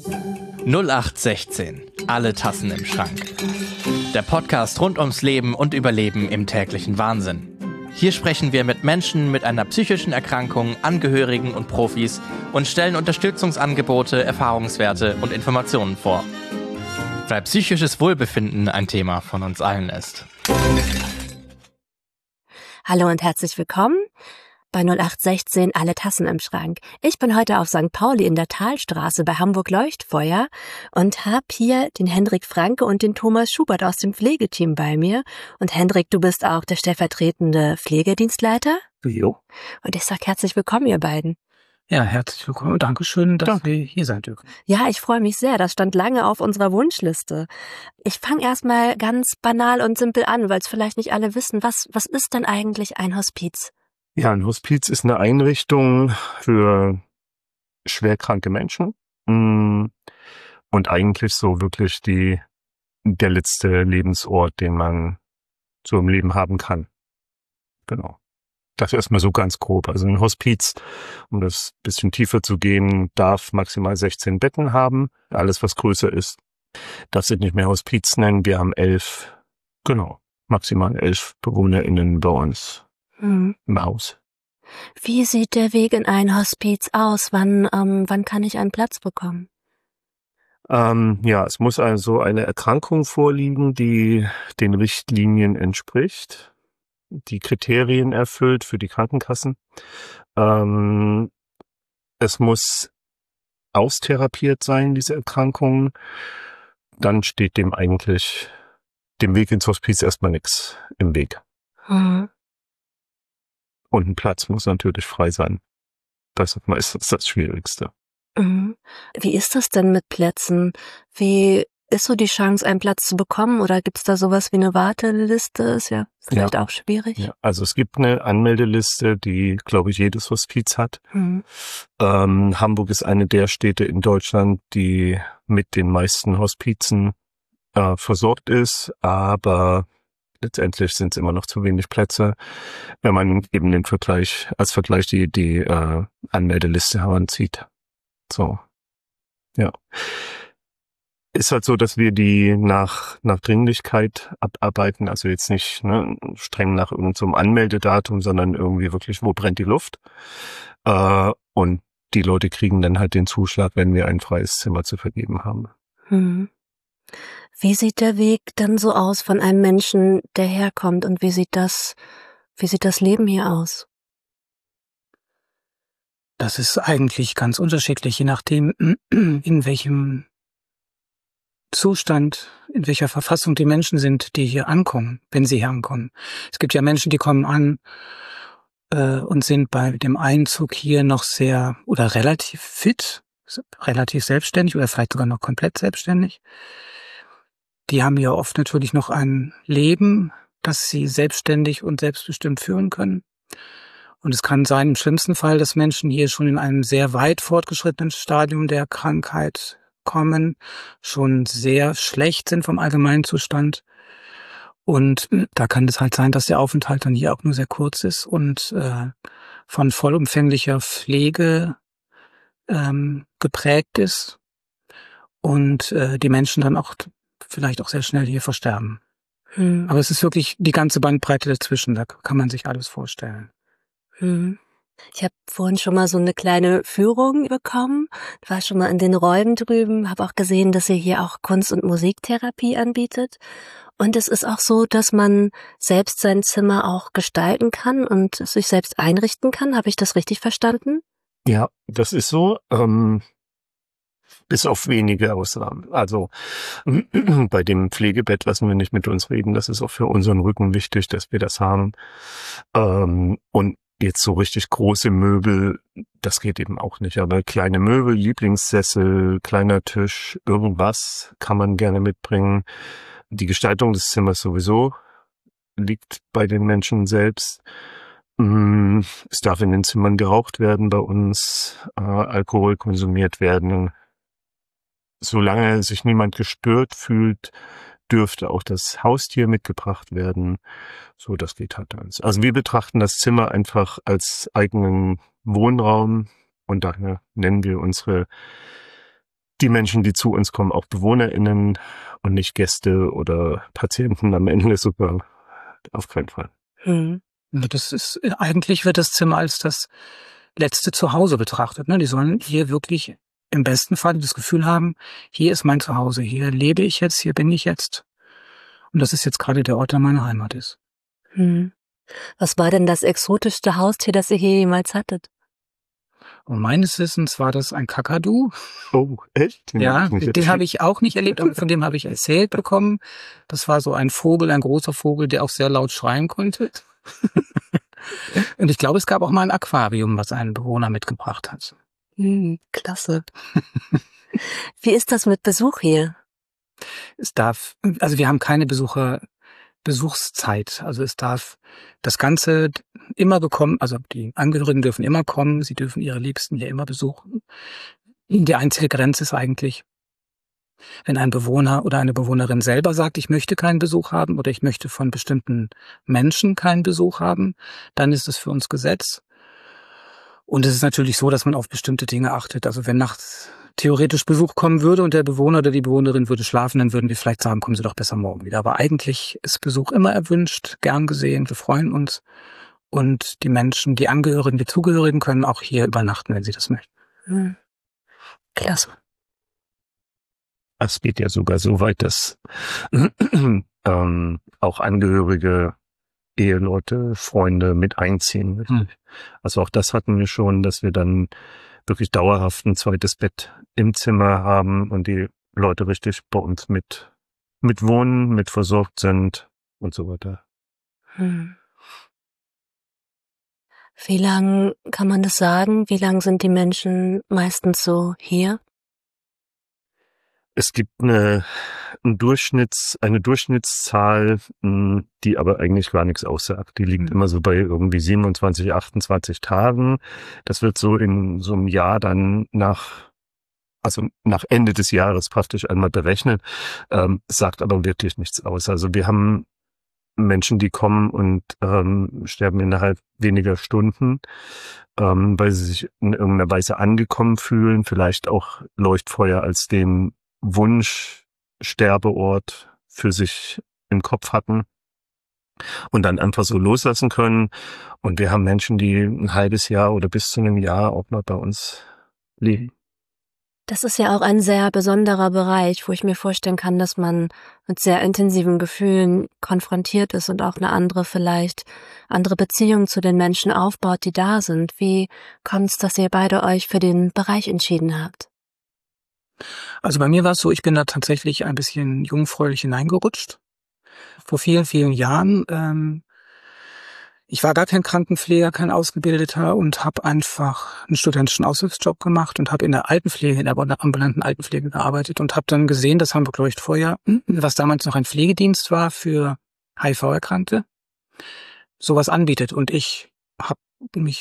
0816. Alle Tassen im Schrank. Der Podcast rund ums Leben und Überleben im täglichen Wahnsinn. Hier sprechen wir mit Menschen mit einer psychischen Erkrankung, Angehörigen und Profis und stellen Unterstützungsangebote, Erfahrungswerte und Informationen vor. Weil psychisches Wohlbefinden ein Thema von uns allen ist. Hallo und herzlich willkommen bei 0816 Alle Tassen im Schrank. Ich bin heute auf St. Pauli in der Talstraße bei Hamburg Leuchtfeuer und habe hier den Hendrik Franke und den Thomas Schubert aus dem Pflegeteam bei mir. Und Hendrik, du bist auch der stellvertretende Pflegedienstleiter. Jo. Und ich sag herzlich willkommen, ihr beiden. Ja, herzlich willkommen und Dankeschön, dass wir hier sein dürfen. Ja, ich freue mich sehr. Das stand lange auf unserer Wunschliste. Ich fange erstmal ganz banal und simpel an, weil es vielleicht nicht alle wissen. Was ist denn eigentlich ein Hospiz? Ja, ein Hospiz ist eine Einrichtung für schwerkranke Menschen und eigentlich so wirklich der letzte Lebensort, den man so im Leben haben kann. Genau. Das erstmal so ganz grob. Also ein Hospiz, um das bisschen tiefer zu gehen, darf maximal 16 Betten haben. Alles, was größer ist, darf sich nicht mehr Hospiz nennen. Wir haben 11, maximal 11 BewohnerInnen bei uns im Haus. Wie sieht der Weg in ein Hospiz aus? Wann kann ich einen Platz bekommen? Es muss also eine Erkrankung vorliegen, die den Richtlinien entspricht, die Kriterien erfüllt für die Krankenkassen. Es muss austherapiert sein, diese Erkrankung. Dann steht dem Weg ins Hospiz erstmal nichts im Weg. Mhm. Und ein Platz muss natürlich frei sein. Das ist meistens das Schwierigste. Mhm. Wie ist das denn mit Plätzen? Wie ist so die Chance, einen Platz zu bekommen? Oder gibt es da sowas wie eine Warteliste? Ist ja vielleicht auch schwierig. Ja, also es gibt eine Anmeldeliste, die, glaube ich, jedes Hospiz hat. Mhm. Hamburg ist eine der Städte in Deutschland, die mit den meisten Hospizen versorgt ist, aber letztendlich sind es immer noch zu wenig Plätze, wenn man eben als Vergleich die Anmeldeliste heranzieht. So, ja. Ist halt so, dass wir die nach Dringlichkeit abarbeiten, also jetzt nicht streng nach irgendeinem Anmeldedatum, sondern irgendwie wirklich, wo brennt die Luft. Und die Leute kriegen dann halt den Zuschlag, wenn wir ein freies Zimmer zu vergeben haben. Mhm. Wie sieht der Weg dann so aus von einem Menschen, der herkommt, und wie sieht das Leben hier aus? Das ist eigentlich ganz unterschiedlich, je nachdem, in welchem Zustand, in welcher Verfassung die Menschen sind, die hier ankommen, wenn sie hier ankommen. Es gibt ja Menschen, die kommen an und sind bei dem Einzug hier noch sehr oder relativ fit, relativ selbstständig oder vielleicht sogar noch komplett selbstständig. Die haben ja oft natürlich noch ein Leben, das sie selbstständig und selbstbestimmt führen können. Und es kann sein, im schlimmsten Fall, dass Menschen hier schon in einem sehr weit fortgeschrittenen Stadium der Krankheit kommen, schon sehr schlecht sind vom Allgemeinzustand. Und da kann es halt sein, dass der Aufenthalt dann hier auch nur sehr kurz ist und von vollumfänglicher Pflege geprägt ist und die Menschen dann auch vielleicht auch sehr schnell hier versterben. Aber es ist wirklich die ganze Bandbreite dazwischen, da kann man sich alles vorstellen. Ich habe vorhin schon mal so eine kleine Führung bekommen, war schon mal in den Räumen drüben, habe auch gesehen, dass ihr hier auch Kunst- und Musiktherapie anbietet. Und es ist auch so, dass man selbst sein Zimmer auch gestalten kann und sich selbst einrichten kann. Habe ich das richtig verstanden? Ja, das ist so. Bis auf wenige Ausnahmen. Also bei dem Pflegebett lassen wir nicht mit uns reden. Das ist auch für unseren Rücken wichtig, dass wir das haben. Und jetzt so richtig große Möbel, das geht eben auch nicht. Aber kleine Möbel, Lieblingssessel, kleiner Tisch, irgendwas kann man gerne mitbringen. Die Gestaltung des Zimmers sowieso liegt bei den Menschen selbst. Es darf in den Zimmern geraucht werden bei uns, Alkohol konsumiert werden. Solange sich niemand gestört fühlt, dürfte auch das Haustier mitgebracht werden. So, das geht halt alles. Also wir betrachten das Zimmer einfach als eigenen Wohnraum und daher nennen wir unsere die Menschen, die zu uns kommen, auch BewohnerInnen und nicht Gäste oder Patienten am Ende sogar. Auf keinen Fall. Hm. Das ist, eigentlich wird das Zimmer als das letzte Zuhause betrachtet. Ne? Die sollen hier wirklich im besten Fall das Gefühl haben, hier ist mein Zuhause, hier lebe ich jetzt, hier bin ich jetzt. Und das ist jetzt gerade der Ort, der meine Heimat ist. Hm. Was war denn das exotischste Haustier, das ihr hier jemals hattet? Und meines Wissens war das ein Kakadu. Oh, echt? Ja, den habe ich auch nicht erlebt, aber von dem habe ich erzählt bekommen. Das war so ein Vogel, ein großer Vogel, der auch sehr laut schreien konnte. Und ich glaube, es gab auch mal ein Aquarium, was ein Bewohner mitgebracht hat. Klasse. Wie ist das mit Besuch hier? Also wir haben keine Besuchszeit. Also es darf das Ganze immer bekommen, also die Angehörigen dürfen immer kommen, sie dürfen ihre Liebsten hier immer besuchen. Die einzige Grenze ist eigentlich, wenn ein Bewohner oder eine Bewohnerin selber sagt, ich möchte keinen Besuch haben oder ich möchte von bestimmten Menschen keinen Besuch haben, dann ist es für uns Gesetz. Und es ist natürlich so, dass man auf bestimmte Dinge achtet. Also wenn nachts theoretisch Besuch kommen würde und der Bewohner oder die Bewohnerin würde schlafen, dann würden wir vielleicht sagen, kommen Sie doch besser morgen wieder. Aber eigentlich ist Besuch immer erwünscht, gern gesehen, wir freuen uns. Und die Menschen, die Angehörigen, die Zugehörigen können auch hier übernachten, wenn sie das möchten. Klasse. Es geht ja sogar so weit, dass auch Angehörige, Eheleute, Freunde mit einziehen. Also auch das hatten wir schon, dass wir dann wirklich dauerhaft ein zweites Bett im Zimmer haben und die Leute richtig bei uns mit wohnen, mit versorgt sind und so weiter. Wie lang kann man das sagen? Wie lang sind die Menschen meistens so hier? Es gibt eine Durchschnittszahl, die aber eigentlich gar nichts aussagt. Die liegt immer so bei irgendwie 27, 28 Tagen. Das wird so in so einem Jahr dann nach Ende des Jahres praktisch einmal berechnet, sagt aber wirklich nichts aus. Also wir haben Menschen, die kommen und sterben innerhalb weniger Stunden, weil sie sich in irgendeiner Weise angekommen fühlen, vielleicht auch Leuchtfeuer als den Wunschsterbeort für sich im Kopf hatten und dann einfach so loslassen können. Und wir haben Menschen, die ein halbes Jahr oder bis zu einem Jahr auch noch bei uns leben. Das ist ja auch ein sehr besonderer Bereich, wo ich mir vorstellen kann, dass man mit sehr intensiven Gefühlen konfrontiert ist und auch eine andere Beziehung zu den Menschen aufbaut, die da sind. Wie kommt es, dass ihr beide euch für den Bereich entschieden habt? Also bei mir war es so, ich bin da tatsächlich ein bisschen jungfräulich hineingerutscht. Vor vielen, vielen Jahren. Ich war gar kein Krankenpfleger, kein Ausgebildeter und habe einfach einen studentischen Aushilfsjob gemacht und habe in der Altenpflege, in der ambulanten Altenpflege gearbeitet und habe dann gesehen, dass Hamburg Leuchtfeuer, was damals noch ein Pflegedienst war für HIV-Erkrankte, sowas anbietet. Und ich habe mich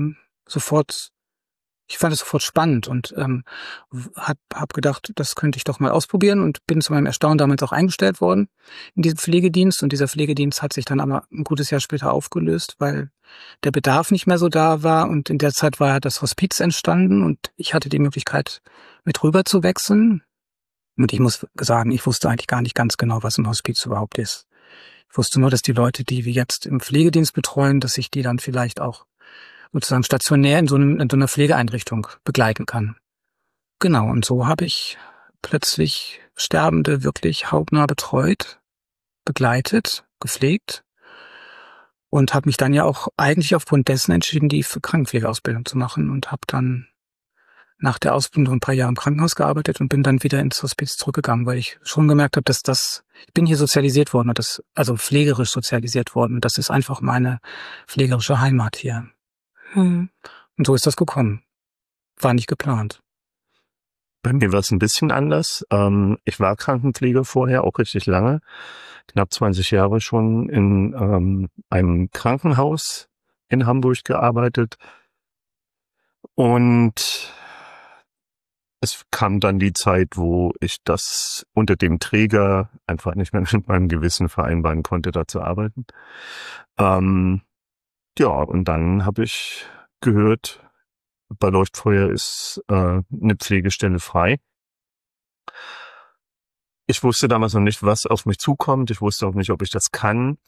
ich fand es sofort spannend und hab gedacht, das könnte ich doch mal ausprobieren und bin zu meinem Erstaunen damals auch eingestellt worden in diesem Pflegedienst. Und dieser Pflegedienst hat sich dann aber ein gutes Jahr später aufgelöst, weil der Bedarf nicht mehr so da war. Und in der Zeit war ja das Hospiz entstanden und ich hatte die Möglichkeit, mit rüber zu wechseln. Und ich muss sagen, ich wusste eigentlich gar nicht ganz genau, was ein Hospiz überhaupt ist. Ich wusste nur, dass die Leute, die wir jetzt im Pflegedienst betreuen, dass ich die dann vielleicht auch sozusagen stationär in so einer Pflegeeinrichtung begleiten kann. Genau, und so habe ich plötzlich Sterbende wirklich hautnah betreut, begleitet, gepflegt und habe mich dann ja auch eigentlich aufgrund dessen entschieden, die Krankenpflegeausbildung zu machen und habe dann nach der Ausbildung ein paar Jahre im Krankenhaus gearbeitet und bin dann wieder ins Hospiz zurückgegangen, weil ich schon gemerkt habe, ich bin hier sozialisiert worden, also pflegerisch sozialisiert worden und das ist einfach meine pflegerische Heimat hier. Und so ist das gekommen. War nicht geplant. Bei mir war es ein bisschen anders. Ich war Krankenpfleger vorher, auch richtig lange. Knapp 20 Jahre schon in einem Krankenhaus in Hamburg gearbeitet. Und es kam dann die Zeit, wo ich das unter dem Träger einfach nicht mehr mit meinem Gewissen vereinbaren konnte, da zu arbeiten. Ja, und dann habe ich gehört, bei Leuchtfeuer ist eine Pflegestelle frei. Ich wusste damals noch nicht, was auf mich zukommt. Ich wusste auch nicht, ob ich das kann.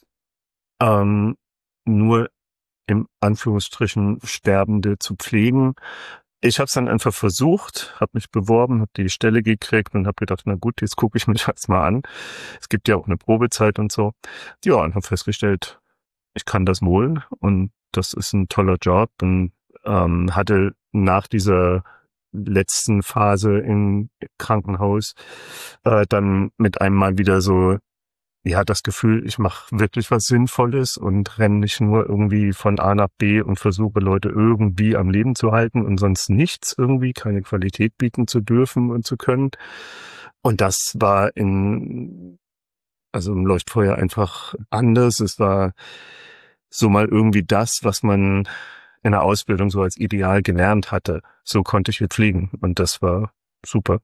Nur im Anführungsstrichen Sterbende zu pflegen. Ich habe es dann einfach versucht, habe mich beworben, habe die Stelle gekriegt und habe gedacht, na gut, jetzt gucke ich mir das mal an. Es gibt ja auch eine Probezeit und so. Ja, und habe festgestellt, ich kann das wohl und das ist ein toller Job und hatte nach dieser letzten Phase im Krankenhaus dann mit einem Mal wieder so das Gefühl, ich mache wirklich was Sinnvolles und renne nicht nur irgendwie von A nach B und versuche Leute irgendwie am Leben zu halten und sonst nichts irgendwie, keine Qualität bieten zu dürfen und zu können. Und das war im Leuchtfeuer einfach anders. Es war so mal irgendwie das, was man in der Ausbildung so als Ideal gelernt hatte. So konnte ich hier pflegen und das war super.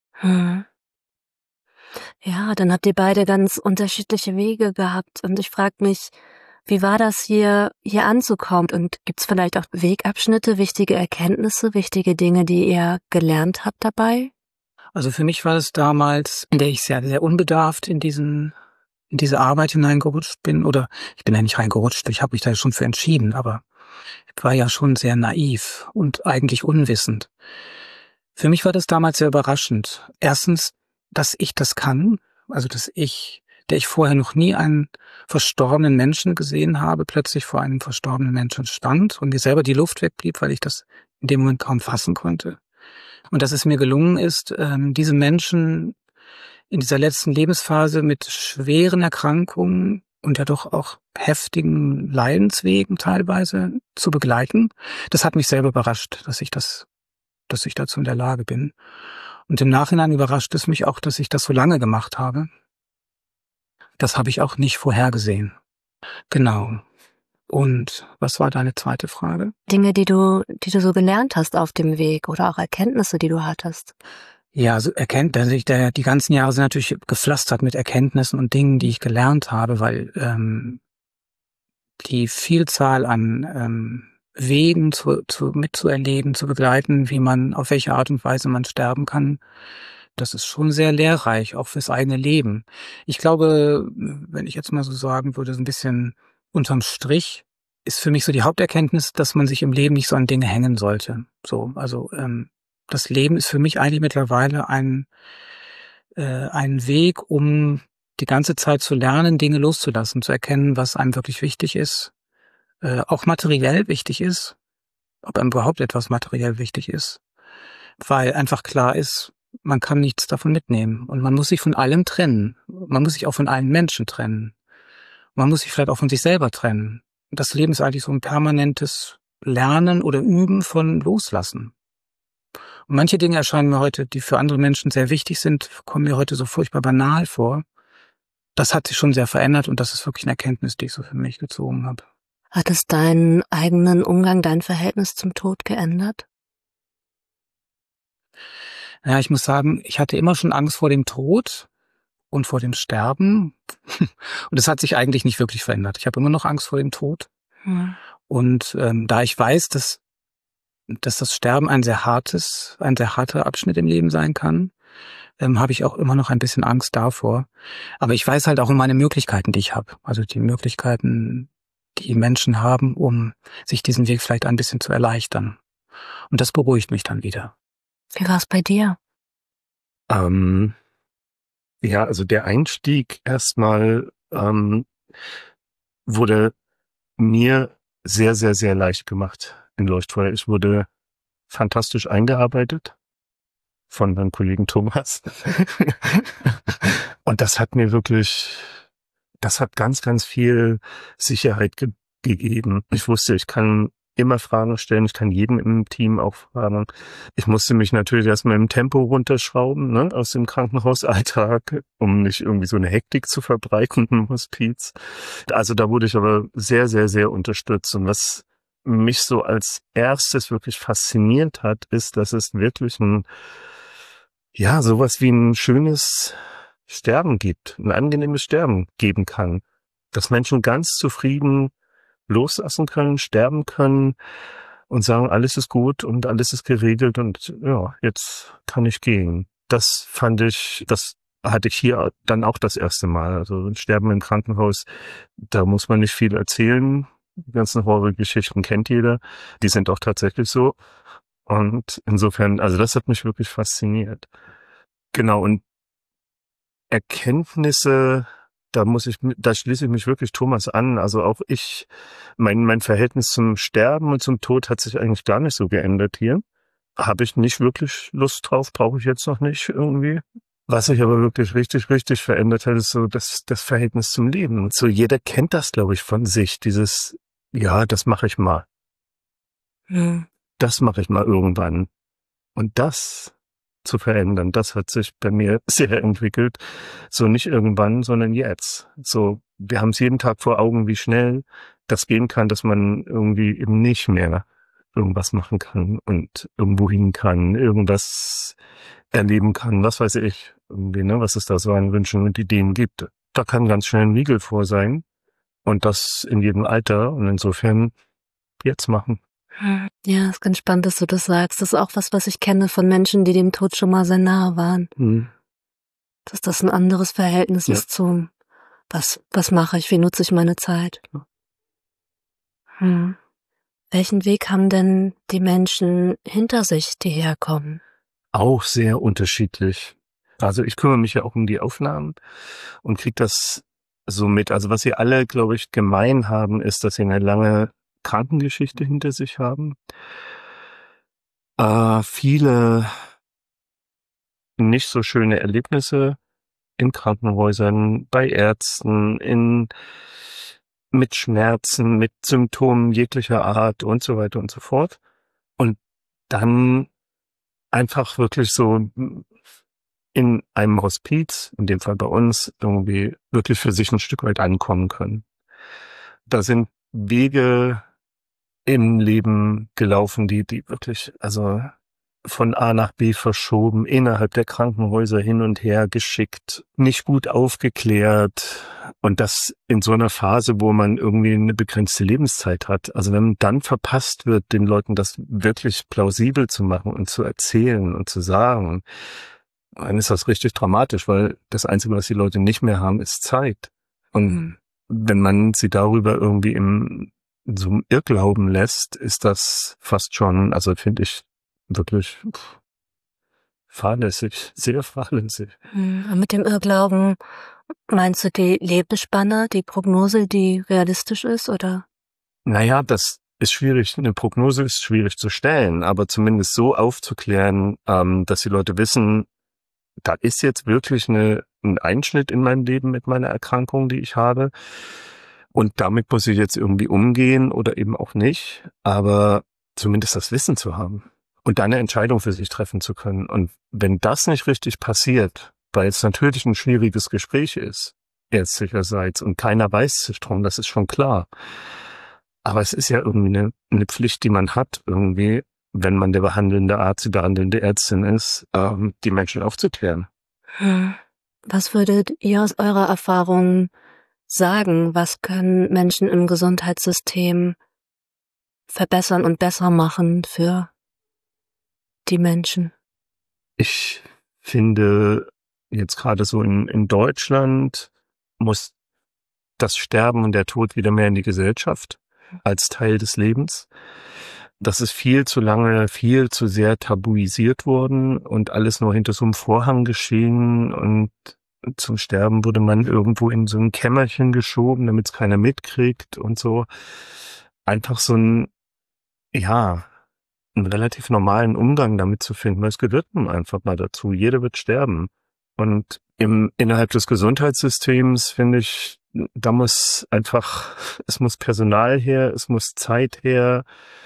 Ja, dann habt ihr beide ganz unterschiedliche Wege gehabt und ich frage mich, wie war das hier anzukommen und gibt's vielleicht auch Wegabschnitte, wichtige Erkenntnisse, wichtige Dinge, die ihr gelernt habt dabei? Also für mich war es damals, in der ich sehr, sehr unbedarft in diese Arbeit hineingerutscht bin, oder ich bin ja nicht reingerutscht, ich habe mich da schon für entschieden, aber ich war ja schon sehr naiv und eigentlich unwissend. Für mich war das damals sehr überraschend. Erstens, dass ich das kann, also der ich vorher noch nie einen verstorbenen Menschen gesehen habe, plötzlich vor einem verstorbenen Menschen stand und mir selber die Luft wegblieb, weil ich das in dem Moment kaum fassen konnte. Und dass es mir gelungen ist, diese Menschen in dieser letzten Lebensphase mit schweren Erkrankungen und ja doch auch heftigen Leidenswegen teilweise zu begleiten, das hat mich selber überrascht, dass ich dazu in der Lage bin. Und im Nachhinein überrascht es mich auch, dass ich das so lange gemacht habe. Das habe ich auch nicht vorhergesehen. Genau. Und was war deine zweite Frage? Dinge, die du so gelernt hast auf dem Weg oder auch Erkenntnisse, die du hattest. Ja, also die ganzen Jahre sind natürlich gepflastert mit Erkenntnissen und Dingen, die ich gelernt habe, weil die Vielzahl an Wegen mitzuerleben, zu begleiten, auf welche Art und Weise man sterben kann, das ist schon sehr lehrreich, auch fürs eigene Leben. Ich glaube, wenn ich jetzt mal so sagen würde, so ein bisschen unterm Strich, ist für mich so die Haupterkenntnis, dass man sich im Leben nicht so an Dinge hängen sollte. Das Leben ist für mich eigentlich mittlerweile ein Weg, um die ganze Zeit zu lernen, Dinge loszulassen, zu erkennen, was einem wirklich wichtig ist, auch materiell wichtig ist, ob einem überhaupt etwas materiell wichtig ist, weil einfach klar ist, man kann nichts davon mitnehmen und man muss sich von allem trennen. Man muss sich auch von allen Menschen trennen. Man muss sich vielleicht auch von sich selber trennen. Das Leben ist eigentlich so ein permanentes Lernen oder Üben von Loslassen. Und manche Dinge erscheinen mir heute, die für andere Menschen sehr wichtig sind, kommen mir heute so furchtbar banal vor. Das hat sich schon sehr verändert und das ist wirklich eine Erkenntnis, die ich so für mich gezogen habe. Hat es deinen eigenen Umgang, dein Verhältnis zum Tod geändert? Ja, ich muss sagen, ich hatte immer schon Angst vor dem Tod und vor dem Sterben. Und das hat sich eigentlich nicht wirklich verändert. Ich habe immer noch Angst vor dem Tod. Ja. Und da ich weiß, dass das Sterben ein sehr harter Abschnitt im Leben sein kann, habe ich auch immer noch ein bisschen Angst davor. Aber ich weiß halt auch um meine Möglichkeiten, die ich habe. Also die Möglichkeiten, die Menschen haben, um sich diesen Weg vielleicht ein bisschen zu erleichtern. Und das beruhigt mich dann wieder. Wie war es bei dir? Also der Einstieg erstmal wurde mir sehr, sehr, sehr leicht gemacht in Leuchtfeuer. Ich wurde fantastisch eingearbeitet von meinem Kollegen Thomas. Und das hat ganz, ganz viel Sicherheit gegeben. Ich wusste, ich kann immer Fragen stellen, ich kann jedem im Team auch fragen. Ich musste mich natürlich erstmal im Tempo runterschrauben, ne, aus dem Krankenhausalltag, um nicht irgendwie so eine Hektik zu verbreiten im Hospiz. Also da wurde ich aber sehr, sehr, sehr unterstützt. Und was mich so als erstes wirklich fasziniert hat, ist, dass es wirklich sowas wie ein schönes Sterben gibt, ein angenehmes Sterben geben kann. Dass Menschen ganz zufrieden loslassen können, sterben können und sagen, alles ist gut und alles ist geregelt und ja, jetzt kann ich gehen. Das fand ich, hatte ich hier dann auch das erste Mal. Also Sterben im Krankenhaus, da muss man nicht viel erzählen. Die ganzen Horrorgeschichten kennt jeder. Die sind auch tatsächlich so. Und insofern, also das hat mich wirklich fasziniert. Genau, und Erkenntnisse, da schließe ich mich wirklich Thomas an. Also auch mein Verhältnis zum Sterben und zum Tod hat sich eigentlich gar nicht so geändert hier. Habe ich nicht wirklich Lust drauf, brauche ich jetzt noch nicht irgendwie. Was sich aber wirklich richtig, richtig verändert hat, ist so das Verhältnis zum Leben. Und so jeder kennt das, glaube ich, von sich. Dieses, ja, das mache ich mal. Hm. Das mache ich mal irgendwann. Und das zu verändern, das hat sich bei mir sehr entwickelt. So nicht irgendwann, sondern jetzt. So, wir haben es jeden Tag vor Augen, wie schnell das gehen kann, dass man irgendwie eben nicht mehr irgendwas machen kann und irgendwo hin kann, irgendwas erleben kann, was weiß ich, irgendwie, ne, was es da so an Wünschen und Ideen gibt. Da kann ganz schnell ein Riegel vor sein und das in jedem Alter und insofern jetzt machen. Ja, ist ganz spannend, dass du das sagst. Das ist auch was ich kenne von Menschen, die dem Tod schon mal sehr nahe waren. Dass das ein anderes Verhältnis ist zum, was mache ich, wie nutze ich meine Zeit? Welchen Weg haben denn die Menschen hinter sich, die herkommen? Auch sehr unterschiedlich. Also ich kümmere mich ja auch um die Aufnahmen und kriege das so mit. Also was sie alle, glaube ich, gemein haben, ist, dass sie eine lange Krankengeschichte hinter sich haben. Viele nicht so schöne Erlebnisse in Krankenhäusern, bei Ärzten, mit Schmerzen, mit Symptomen jeglicher Art und so weiter und so fort. Und dann einfach wirklich so in einem Hospiz, in dem Fall bei uns, irgendwie wirklich für sich ein Stück weit ankommen können. Da sind Wege im Leben gelaufen, die wirklich, also von A nach B verschoben, innerhalb der Krankenhäuser hin und her geschickt, nicht gut aufgeklärt und das in so einer Phase, wo man irgendwie eine begrenzte Lebenszeit hat. Also wenn dann verpasst wird, den Leuten das wirklich plausibel zu machen und zu erzählen und zu sagen, dann ist das richtig dramatisch, weil das Einzige, was die Leute nicht mehr haben, ist Zeit. Und wenn man sie darüber irgendwie in so einem Irrglauben lässt, ist das fast schon, also finde ich, wirklich fahrlässig, sehr fahrlässig. Und mit dem Irrglauben, meinst du die Lebensspanne, die Prognose, die realistisch ist, oder? Naja, das ist schwierig. Eine Prognose ist schwierig zu stellen, aber zumindest so aufzuklären, dass die Leute wissen, da ist jetzt wirklich ein Einschnitt in meinem Leben mit meiner Erkrankung, die ich habe. Und damit muss ich jetzt irgendwie umgehen oder eben auch nicht, aber zumindest das Wissen zu haben. Und dann eine Entscheidung für sich treffen zu können. Und wenn das nicht richtig passiert, weil es natürlich ein schwieriges Gespräch ist, ärztlicherseits, und keiner weiß sich drum, das ist schon klar. Aber es ist ja irgendwie eine Pflicht, die man hat, irgendwie, wenn man der behandelnde Arzt, die behandelnde Ärztin ist, die Menschen aufzuklären. Was würdet ihr aus eurer Erfahrung sagen? Was können Menschen im Gesundheitssystem verbessern und besser machen für die Menschen? Ich finde, jetzt gerade so in Deutschland muss das Sterben und der Tod wieder mehr in die Gesellschaft als Teil des Lebens. Das ist viel zu lange, viel zu sehr tabuisiert worden und alles nur hinter so einem Vorhang geschehen und zum Sterben wurde man irgendwo in so ein Kämmerchen geschoben, damit es keiner mitkriegt und so. Einfach so einen relativ normalen Umgang damit zu finden, weil es gehört nun einfach mal dazu. Jeder wird sterben. Und innerhalb des Gesundheitssystems finde ich, es muss Personal her, es muss Zeit her,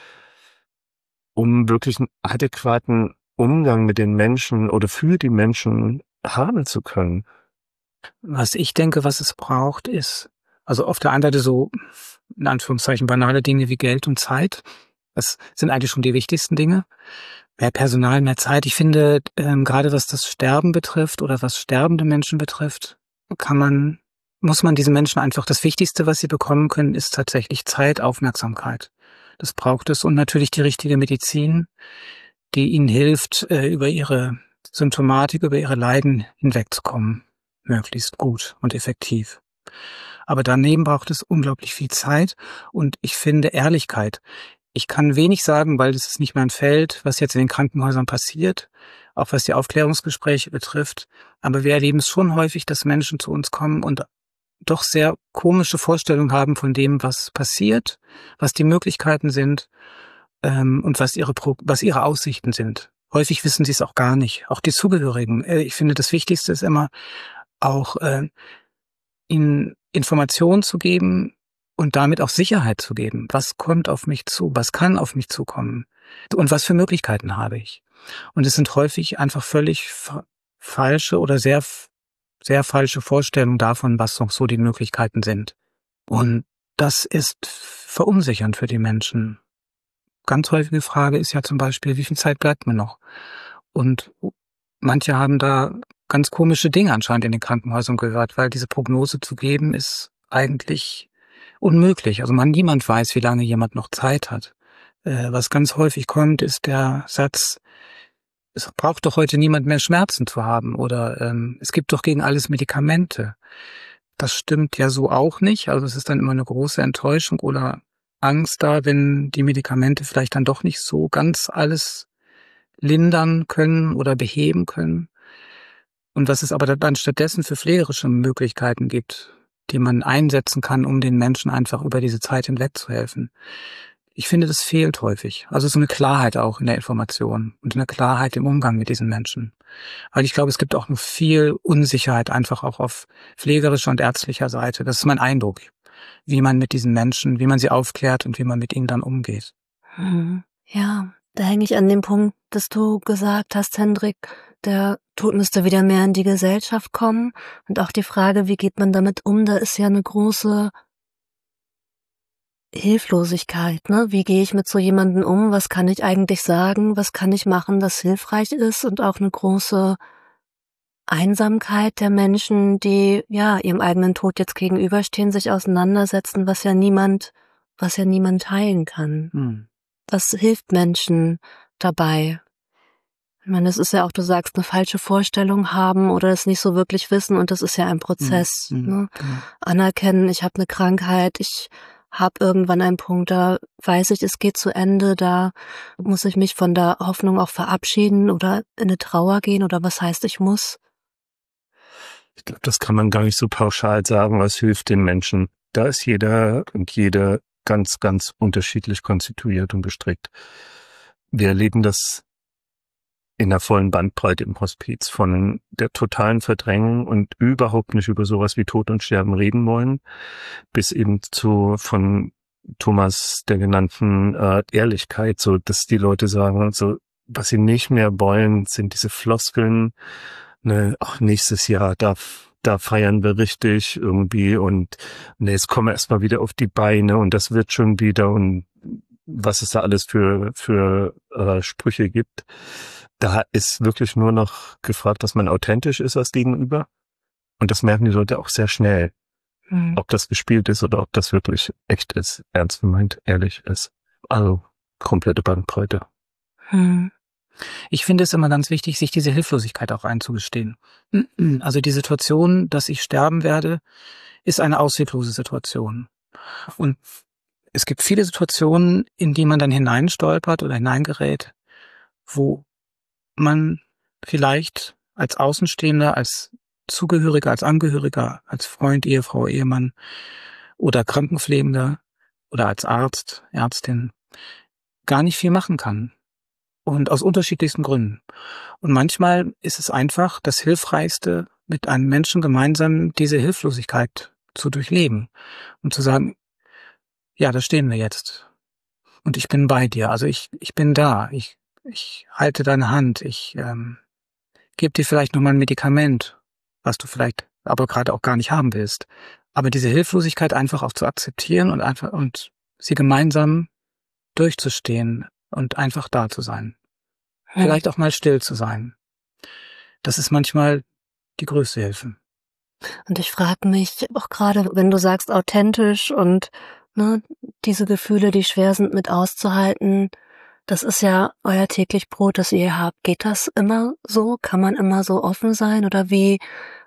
um wirklich einen adäquaten Umgang mit den Menschen oder für die Menschen haben zu können. Was ich denke, was es braucht, ist, also auf der einen Seite so, in Anführungszeichen, banale Dinge wie Geld und Zeit. Das sind eigentlich schon die wichtigsten Dinge. Mehr Personal, mehr Zeit. Ich finde, gerade was das Sterben betrifft oder was sterbende Menschen betrifft, muss man diesen Menschen einfach, das Wichtigste, was sie bekommen können, ist tatsächlich Zeit, Aufmerksamkeit. Das braucht es und natürlich die richtige Medizin, die ihnen hilft, über ihre Symptomatik, über ihre Leiden hinwegzukommen. möglichst gut und effektiv. Aber daneben braucht es unglaublich viel Zeit und ich finde Ehrlichkeit. Ich kann wenig sagen, weil das ist nicht mein Feld, was jetzt in den Krankenhäusern passiert, auch was die Aufklärungsgespräche betrifft. Aber wir erleben es schon häufig, dass Menschen zu uns kommen und doch sehr komische Vorstellungen haben von dem, was passiert, was die Möglichkeiten sind und was ihre Aussichten sind. Häufig wissen sie es auch gar nicht, auch die Zugehörigen. Ich finde, das Wichtigste ist immer auch ihnen Informationen zu geben und damit auch Sicherheit zu geben. Was kommt auf mich zu? Was kann auf mich zukommen? Und was für Möglichkeiten habe ich? Und es sind häufig einfach völlig falsche oder sehr falsche Vorstellungen davon, was noch so die Möglichkeiten sind. Und das ist verunsichernd für die Menschen. Ganz häufige Frage ist ja zum Beispiel, wie viel Zeit bleibt mir noch? Und manche haben da ganz komische Dinge anscheinend in den Krankenhäusern gehört, weil diese Prognose zu geben ist eigentlich unmöglich. Also niemand weiß, wie lange jemand noch Zeit hat. Was ganz häufig kommt, ist der Satz, es braucht doch heute niemand mehr Schmerzen zu haben oder es gibt doch gegen alles Medikamente. Das stimmt ja so auch nicht. Also es ist dann immer eine große Enttäuschung oder Angst da, wenn die Medikamente vielleicht dann doch nicht so ganz alles lindern können oder beheben können. Und was es aber dann stattdessen für pflegerische Möglichkeiten gibt, die man einsetzen kann, um den Menschen einfach über diese Zeit hinweg zu helfen. Ich finde, das fehlt häufig. Also so eine Klarheit auch in der Information und eine Klarheit im Umgang mit diesen Menschen. Weil ich glaube, es gibt auch noch viel Unsicherheit einfach auch auf pflegerischer und ärztlicher Seite. Das ist mein Eindruck, wie man mit diesen Menschen, wie man sie aufklärt und wie man mit ihnen dann umgeht. Ja, da hänge ich an dem Punkt, dass du gesagt hast, Hendrik, der Tod müsste wieder mehr in die Gesellschaft kommen. Und auch die Frage, wie geht man damit um, da ist ja eine große Hilflosigkeit, ne? Wie gehe ich mit so jemandem um? Was kann ich eigentlich sagen? Was kann ich machen, das hilfreich ist? Und auch eine große Einsamkeit der Menschen, die ja ihrem eigenen Tod jetzt gegenüberstehen, sich auseinandersetzen, was ja niemand teilen kann. Was hilft Menschen dabei? Ich meine, das ist ja auch, du sagst, eine falsche Vorstellung haben oder es nicht so wirklich wissen und das ist ja ein Prozess. Ne? Anerkennen, ich habe eine Krankheit, ich habe irgendwann einen Punkt, da weiß ich, es geht zu Ende, da muss ich mich von der Hoffnung auch verabschieden oder in eine Trauer gehen oder was heißt, ich muss? Ich glaube, das kann man gar nicht so pauschal sagen, was hilft den Menschen. Da ist jeder und jede ganz, ganz unterschiedlich konstituiert und gestrickt. Wir erleben das in der vollen Bandbreite im Hospiz, von der totalen Verdrängung und überhaupt nicht über sowas wie Tod und Sterben reden wollen, bis eben von Thomas der genannten Ehrlichkeit, so dass die Leute sagen, so was sie nicht mehr wollen, sind diese Floskeln, ne, ach, nächstes Jahr da feiern wir richtig irgendwie und ne, jetzt kommen wir erstmal wieder auf die Beine und das wird schon wieder und was es da alles für Sprüche gibt. Da ist wirklich nur noch gefragt, dass man authentisch ist als Gegenüber. Und das merken die Leute auch sehr schnell. Ob das gespielt ist oder ob das wirklich echt ist, ernst gemeint, ehrlich ist. Also komplette Bandbreite. Ich finde es immer ganz wichtig, sich diese Hilflosigkeit auch einzugestehen. Also die Situation, dass ich sterben werde, ist eine ausweglose Situation. Und es gibt viele Situationen, in die man dann hineinstolpert oder hineingerät, wo man vielleicht als Außenstehender, als Zugehöriger, als Angehöriger, als Freund, Ehefrau, Ehemann oder Krankenpflegender oder als Arzt, Ärztin gar nicht viel machen kann. Und aus unterschiedlichsten Gründen. Und manchmal ist es einfach das Hilfreichste, mit einem Menschen gemeinsam diese Hilflosigkeit zu durchleben und zu sagen, ja, da stehen wir jetzt. Und ich bin bei dir. Also ich bin da. Ich halte deine Hand. Ich gebe dir vielleicht nochmal ein Medikament, was du vielleicht aber gerade auch gar nicht haben willst. Aber diese Hilflosigkeit einfach auch zu akzeptieren und sie gemeinsam durchzustehen und einfach da zu sein. Vielleicht auch mal still zu sein. Das ist manchmal die größte Hilfe. Und ich frage mich auch gerade, wenn du sagst authentisch und ne, diese Gefühle, die schwer sind mit auszuhalten, das ist ja euer täglich Brot, das ihr habt. Geht das immer so? Kann man immer so offen sein? Oder wie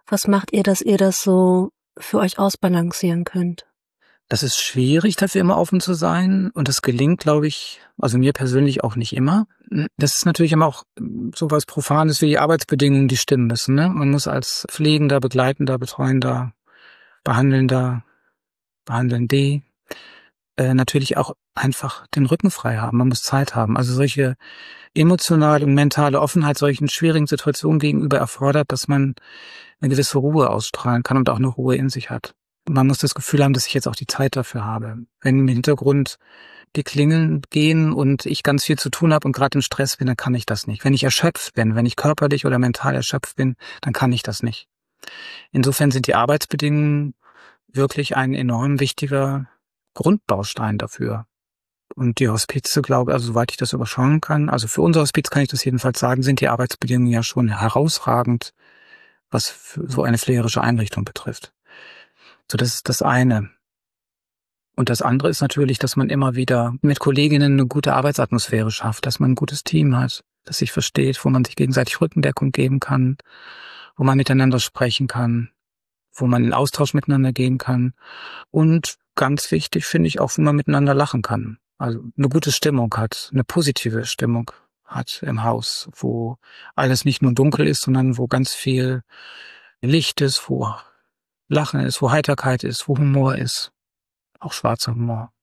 Was macht ihr, dass ihr das so für euch ausbalancieren könnt? Das ist schwierig, dafür immer offen zu sein. Und das gelingt, glaube ich, also mir persönlich auch nicht immer. Das ist natürlich immer auch sowas Profanes wie die Arbeitsbedingungen, die stimmen müssen. Ne? Man muss als Pflegender, Begleitender, Betreuender, Behandelnder, Behandelnde natürlich auch einfach den Rücken frei haben. Man muss Zeit haben. Also solche emotionale und mentale Offenheit solchen schwierigen Situationen gegenüber erfordert, dass man eine gewisse Ruhe ausstrahlen kann und auch eine Ruhe in sich hat. Man muss das Gefühl haben, dass ich jetzt auch die Zeit dafür habe. Wenn im Hintergrund die Klingeln gehen und ich ganz viel zu tun habe und gerade im Stress bin, dann kann ich das nicht. Wenn ich erschöpft bin, wenn ich körperlich oder mental erschöpft bin, dann kann ich das nicht. Insofern sind die Arbeitsbedingungen wirklich ein enorm wichtiger Grundbaustein dafür. Und die Hospize, glaube ich, also soweit ich das überschauen kann, also für unser Hospiz kann ich das jedenfalls sagen, sind die Arbeitsbedingungen ja schon herausragend, was so eine pflegerische Einrichtung betrifft. So, das ist das eine. Und das andere ist natürlich, dass man immer wieder mit Kolleginnen eine gute Arbeitsatmosphäre schafft, dass man ein gutes Team hat, das sich versteht, wo man sich gegenseitig Rückendeckung geben kann, wo man miteinander sprechen kann, wo man in Austausch miteinander gehen kann. Und ganz wichtig finde ich auch, wo man miteinander lachen kann. Also eine gute Stimmung hat, eine positive Stimmung hat im Haus, wo alles nicht nur dunkel ist, sondern wo ganz viel Licht ist, wo Lachen ist, wo Heiterkeit ist, wo Humor ist. Auch schwarzer Humor.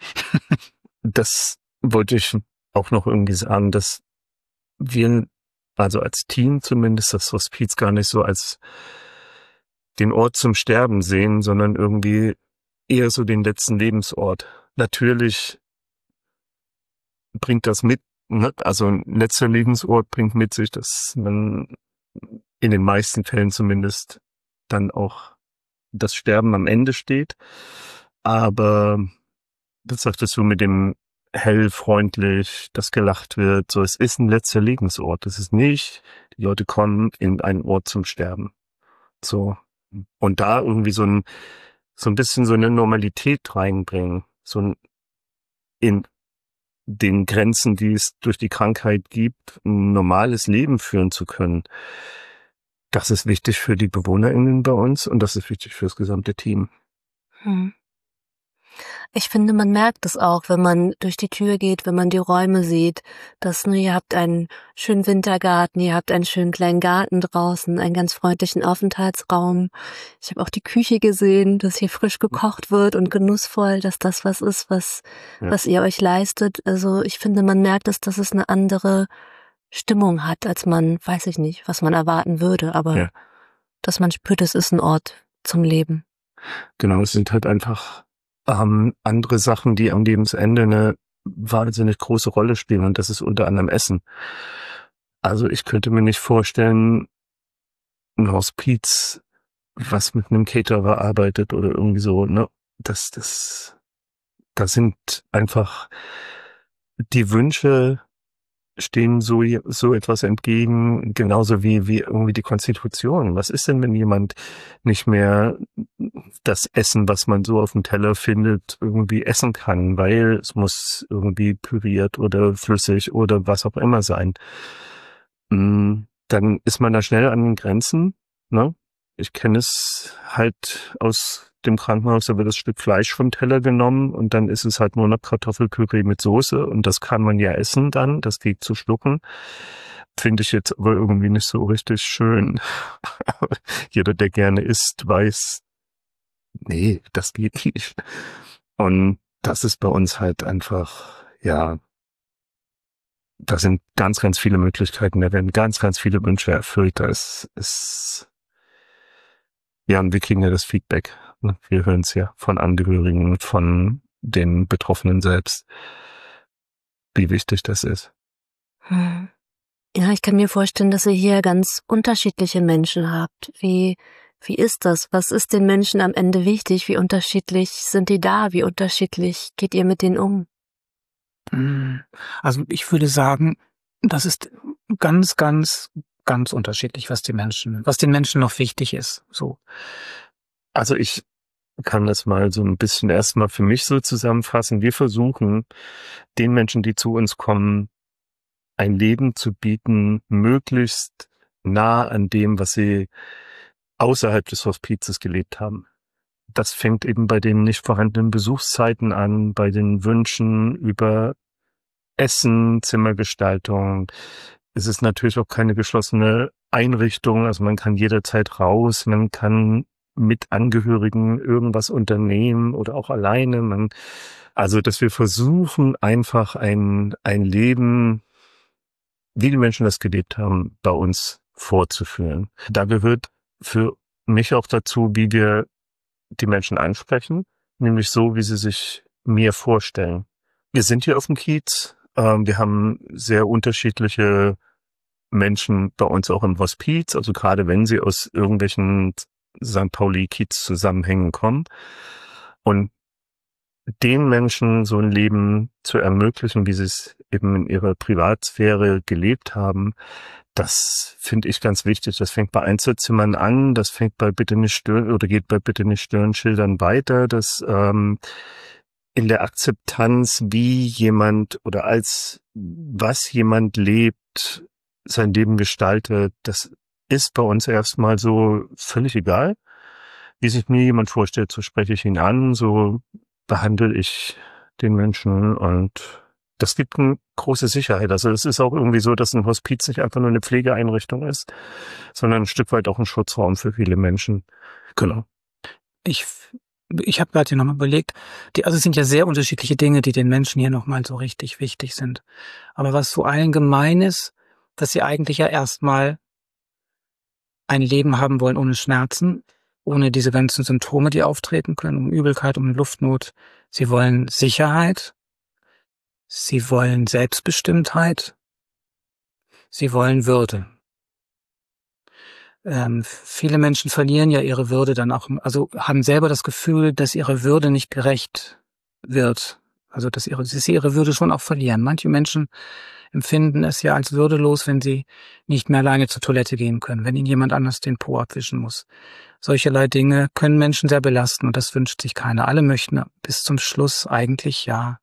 Das wollte ich auch noch irgendwie sagen, dass wir, also als Team zumindest, das Hospiz gar nicht so als den Ort zum Sterben sehen, sondern irgendwie eher so den letzten Lebensort. Natürlich bringt das mit, ne? Also ein letzter Lebensort bringt mit sich, dass man in den meisten Fällen zumindest dann auch das Sterben am Ende steht. Aber das sagtest du mit dem hell, freundlich, dass gelacht wird. So, es ist ein letzter Lebensort. Es ist nicht, die Leute kommen in einen Ort zum Sterben. So. Und da irgendwie so ein bisschen so eine Normalität reinbringen. In den Grenzen, die es durch die Krankheit gibt, ein normales Leben führen zu können. Das ist wichtig für die BewohnerInnen bei uns und das ist wichtig für das gesamte Team. Ich finde, man merkt es auch, wenn man durch die Tür geht, wenn man die Räume sieht, dass ihr habt einen schönen Wintergarten, ihr habt einen schönen kleinen Garten draußen, einen ganz freundlichen Aufenthaltsraum. Ich habe auch die Küche gesehen, dass hier frisch gekocht wird und genussvoll, dass das was ist, was ihr euch leistet. Also ich finde, man merkt es, dass es eine andere Stimmung hat, als man, weiß ich nicht, was man erwarten würde, aber dass man spürt, es ist ein Ort zum Leben. Genau, es sind halt einfach andere Sachen, die am Lebensende eine wahnsinnig große Rolle spielen und das ist unter anderem Essen. Also ich könnte mir nicht vorstellen, ein Hospiz, was mit einem Caterer arbeitet oder irgendwie so, ne? Das sind einfach die Wünsche stehen so etwas entgegen, genauso wie irgendwie die Konstitution. Was ist denn, wenn jemand nicht mehr das Essen, was man so auf dem Teller findet, irgendwie essen kann, weil es muss irgendwie püriert oder flüssig oder was auch immer sein. Dann ist man da schnell an den Grenzen, ne? Ich kenne es halt aus dem Krankenhaus, da wird das Stück Fleisch vom Teller genommen und dann ist es halt nur noch Kartoffelpüree mit Soße und das kann man ja essen dann, das geht zu schlucken. Finde ich jetzt aber irgendwie nicht so richtig schön. Jeder, der gerne isst, weiß, nee, das geht nicht. Und das ist bei uns halt einfach, ja, da sind ganz, ganz viele Möglichkeiten, da werden ganz, ganz viele Wünsche erfüllt. Da ist ja, und wir kriegen ja das Feedback. Wir hören es ja von Angehörigen, von den Betroffenen selbst, wie wichtig das ist. Ja, ich kann mir vorstellen, dass ihr hier ganz unterschiedliche Menschen habt. Wie ist das? Was ist den Menschen am Ende wichtig? Wie unterschiedlich sind die da? Wie unterschiedlich geht ihr mit denen um? Also ich würde sagen, das ist ganz, ganz, ganz unterschiedlich, was den Menschen noch wichtig ist. So. Also ich kann das mal so ein bisschen erstmal für mich so zusammenfassen. Wir versuchen, den Menschen, die zu uns kommen, ein Leben zu bieten, möglichst nah an dem, was sie außerhalb des Hospizes gelebt haben. Das fängt eben bei den nicht vorhandenen Besuchszeiten an, bei den Wünschen über Essen, Zimmergestaltung. Es ist natürlich auch keine geschlossene Einrichtung, also man kann jederzeit raus, man kann mit Angehörigen irgendwas unternehmen oder auch alleine. Also, dass wir versuchen, einfach ein Leben, wie die Menschen das gelebt haben, bei uns vorzuführen. Da gehört für mich auch dazu, wie wir die Menschen ansprechen, nämlich so, wie sie sich mir vorstellen. Wir sind hier auf dem Kiez. Wir haben sehr unterschiedliche Menschen bei uns auch im Hospiz, also gerade wenn sie aus irgendwelchen St. Pauli-Kiez-Zusammenhängen kommen. Und den Menschen so ein Leben zu ermöglichen, wie sie es eben in ihrer Privatsphäre gelebt haben, das finde ich ganz wichtig. Das fängt bei Einzelzimmern an, das fängt bei Bitte nicht stören oder geht bei Bitte nicht stören Schildern weiter, das in der Akzeptanz, wie jemand oder als was jemand lebt, sein Leben gestaltet, das ist bei uns erstmal so völlig egal. Wie sich mir jemand vorstellt, so spreche ich ihn an, so behandle ich den Menschen und das gibt eine große Sicherheit. Also es ist auch irgendwie so, dass ein Hospiz nicht einfach nur eine Pflegeeinrichtung ist, sondern ein Stück weit auch ein Schutzraum für viele Menschen. Genau. Ich habe gerade hier nochmal überlegt, also es sind ja sehr unterschiedliche Dinge, die den Menschen hier nochmal so richtig wichtig sind. Aber was so allen gemein ist, dass sie eigentlich ja erstmal ein Leben haben wollen ohne Schmerzen, ohne diese ganzen Symptome, die auftreten können, um Übelkeit, um Luftnot. Sie wollen Sicherheit, sie wollen Selbstbestimmtheit, sie wollen Würde. Viele Menschen verlieren ja ihre Würde dann auch, also haben selber das Gefühl, dass ihre Würde nicht gerecht wird. Also dass sie ihre Würde schon auch verlieren. Manche Menschen empfinden es ja als würdelos, wenn sie nicht mehr alleine zur Toilette gehen können, wenn ihnen jemand anders den Po abwischen muss. Solcherlei Dinge können Menschen sehr belasten und das wünscht sich keiner. Alle möchten bis zum Schluss eigentlich, ja,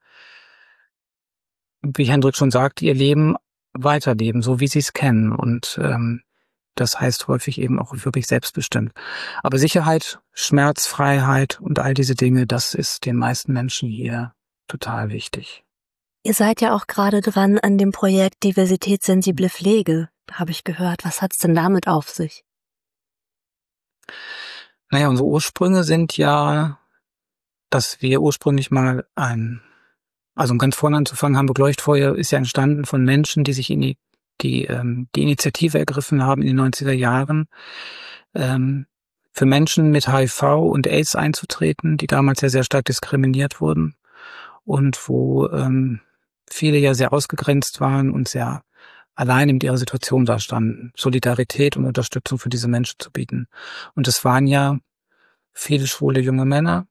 wie Hendrik schon sagt, ihr Leben weiterleben, so wie sie es kennen. Und das heißt häufig eben auch wirklich selbstbestimmt. Aber Sicherheit, Schmerzfreiheit und all diese Dinge, das ist den meisten Menschen hier total wichtig. Ihr seid ja auch gerade dran an dem Projekt Diversitätssensible Pflege, habe ich gehört. Was hat's denn damit auf sich? Naja, unsere Ursprünge sind ja, dass wir ursprünglich mal also um ganz vorne anzufangen, Hamburg Leuchtfeuer ist ja entstanden von Menschen, die sich in die Initiative ergriffen haben in den 90er Jahren, für Menschen mit HIV und AIDS einzutreten, die damals ja sehr stark diskriminiert wurden und wo viele ja sehr ausgegrenzt waren und sehr allein mit ihrer Situation dastanden, Solidarität und Unterstützung für diese Menschen zu bieten. Und es waren ja viele schwule junge Männer,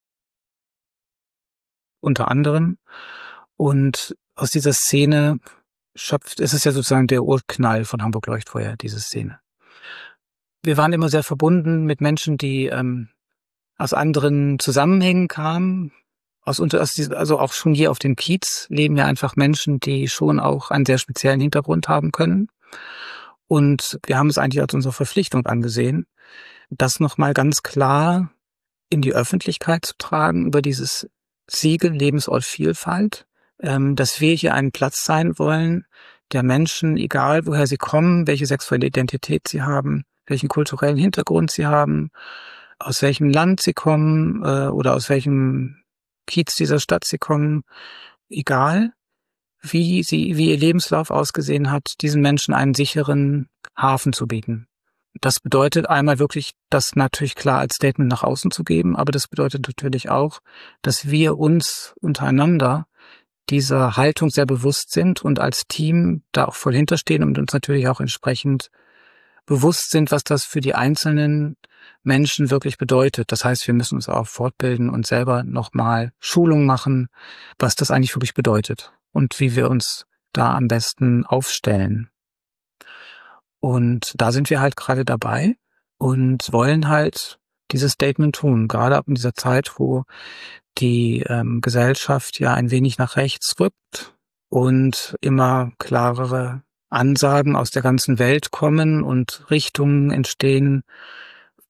unter anderem. Und aus dieser Szene es ist ja sozusagen der Urknall von Hamburg Leuchtfeuer, diese Szene. Wir waren immer sehr verbunden mit Menschen, die aus anderen Zusammenhängen kamen. Also auch schon hier auf dem Kiez leben ja einfach Menschen, die schon auch einen sehr speziellen Hintergrund haben können. Und wir haben es eigentlich als unsere Verpflichtung angesehen, das nochmal ganz klar in die Öffentlichkeit zu tragen über dieses Siegel Lebensort Vielfalt, dass wir hier einen Platz sein wollen, der Menschen, egal woher sie kommen, welche sexuelle Identität sie haben, welchen kulturellen Hintergrund sie haben, aus welchem Land sie kommen oder aus welchem Kiez dieser Stadt sie kommen, egal wie ihr Lebenslauf ausgesehen hat, diesen Menschen einen sicheren Hafen zu bieten. Das bedeutet einmal wirklich, das natürlich klar als Statement nach außen zu geben, aber das bedeutet natürlich auch, dass wir uns untereinander dieser Haltung sehr bewusst sind und als Team da auch voll hinterstehen und uns natürlich auch entsprechend bewusst sind, was das für die einzelnen Menschen wirklich bedeutet. Das heißt, wir müssen uns auch fortbilden und selber nochmal Schulung machen, was das eigentlich wirklich bedeutet und wie wir uns da am besten aufstellen. Und da sind wir halt gerade dabei und wollen halt dieses Statement tun, gerade ab in dieser Zeit, wo die Gesellschaft ja ein wenig nach rechts rückt und immer klarere Ansagen aus der ganzen Welt kommen und Richtungen entstehen,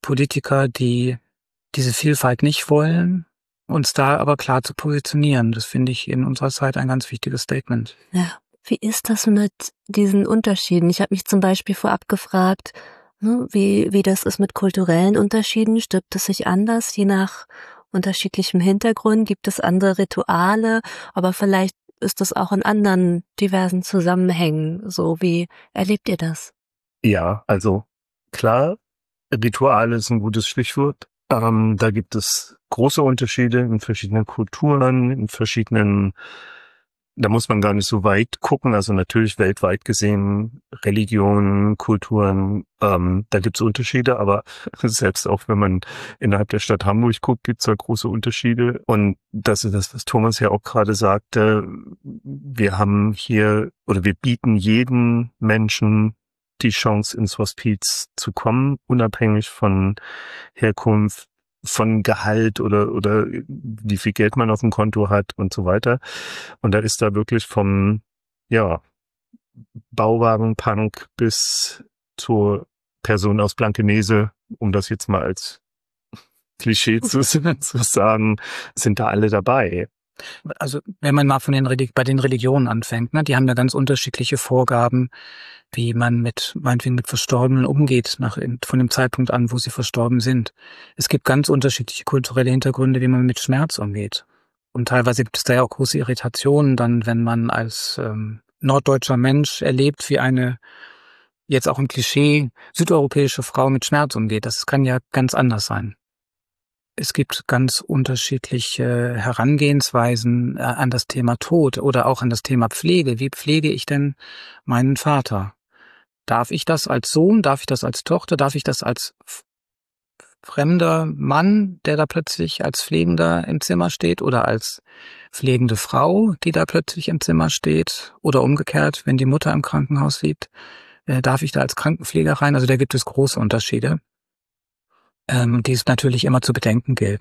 Politiker, die diese Vielfalt nicht wollen, uns da aber klar zu positionieren. Das finde ich in unserer Zeit ein ganz wichtiges Statement. Ja. Wie ist das mit diesen Unterschieden? Ich habe mich zum Beispiel vorab gefragt, wie das ist mit kulturellen Unterschieden. Stirbt es sich anders, je nach unterschiedlichem Hintergrund? Gibt es andere Rituale? Aber vielleicht ist das auch in anderen diversen Zusammenhängen so. Wie erlebt ihr das? Ja, also klar, Rituale ist ein gutes Stichwort. Da gibt es große Unterschiede in verschiedenen Kulturen, da muss man gar nicht so weit gucken, also natürlich weltweit gesehen, Religionen, Kulturen, da gibt's Unterschiede, aber selbst auch wenn man innerhalb der Stadt Hamburg guckt, gibt's da große Unterschiede. Und das ist das, was Thomas ja auch gerade sagte, wir bieten jedem Menschen die Chance, ins Hospiz zu kommen, unabhängig von Herkunft, von Gehalt oder wie viel Geld man auf dem Konto hat und so weiter. Und da ist da wirklich vom Bauwagenpunk bis zur Person aus Blankenese, um das jetzt mal als Klischee zu sagen, sind da alle dabei. Also wenn man mal bei den Religionen anfängt, die haben ja ganz unterschiedliche Vorgaben, wie man meinetwegen mit Verstorbenen umgeht, von dem Zeitpunkt an, wo sie verstorben sind. Es gibt ganz unterschiedliche kulturelle Hintergründe, wie man mit Schmerz umgeht. Und teilweise gibt es da ja auch große Irritationen dann, wenn man als norddeutscher Mensch erlebt, wie eine, jetzt auch im Klischee, südeuropäische Frau mit Schmerz umgeht. Das kann ja ganz anders sein. Es gibt ganz unterschiedliche Herangehensweisen an das Thema Tod oder auch an das Thema Pflege. Wie pflege ich denn meinen Vater? Darf ich das als Sohn? Darf ich das als Tochter? Darf ich das als fremder Mann, der da plötzlich als Pflegender im Zimmer steht, oder als pflegende Frau, die da plötzlich im Zimmer steht, oder umgekehrt, wenn die Mutter im Krankenhaus liegt? Darf ich da als Krankenpfleger rein? Also da gibt es große Unterschiede. Die es natürlich immer zu bedenken gilt,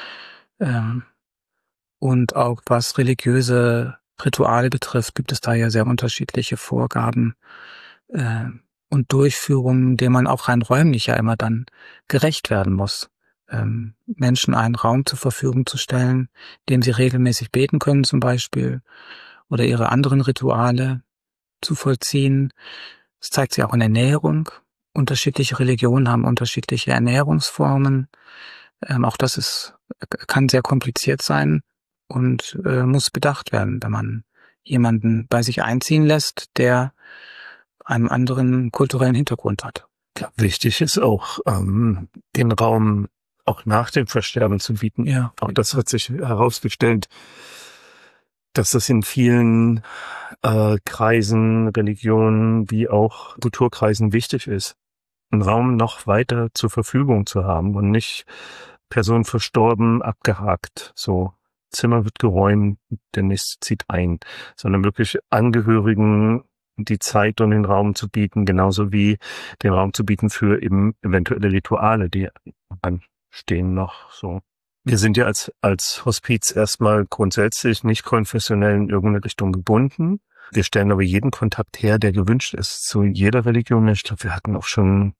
und auch was religiöse Rituale betrifft, gibt es da ja sehr unterschiedliche Vorgaben und Durchführungen, denen man auch rein räumlich ja immer dann gerecht werden muss. Menschen einen Raum zur Verfügung zu stellen, dem sie regelmäßig beten können zum Beispiel, oder ihre anderen Rituale zu vollziehen. Das zeigt sich auch in Ernährung. Unterschiedliche Religionen haben unterschiedliche Ernährungsformen. Auch das kann sehr kompliziert sein und muss bedacht werden, wenn man jemanden bei sich einziehen lässt, der einen anderen kulturellen Hintergrund hat. Ja, wichtig ist auch, den Raum auch nach dem Versterben zu bieten. Ja. Auch das hat sich herausgestellt, dass das in vielen Kreisen, Religionen wie auch Kulturkreisen wichtig ist, einen Raum noch weiter zur Verfügung zu haben und nicht Person verstorben, abgehakt, so Zimmer wird geräumt, der nächste zieht ein, sondern wirklich Angehörigen die Zeit und den Raum zu bieten, genauso wie den Raum zu bieten für eben eventuelle Rituale, die anstehen noch so. Wir sind ja als Hospiz erstmal grundsätzlich nicht konfessionell in irgendeine Richtung gebunden. Wir stellen aber jeden Kontakt her, der gewünscht ist, zu jeder Religion. Ich glaube, wir hatten auch schon,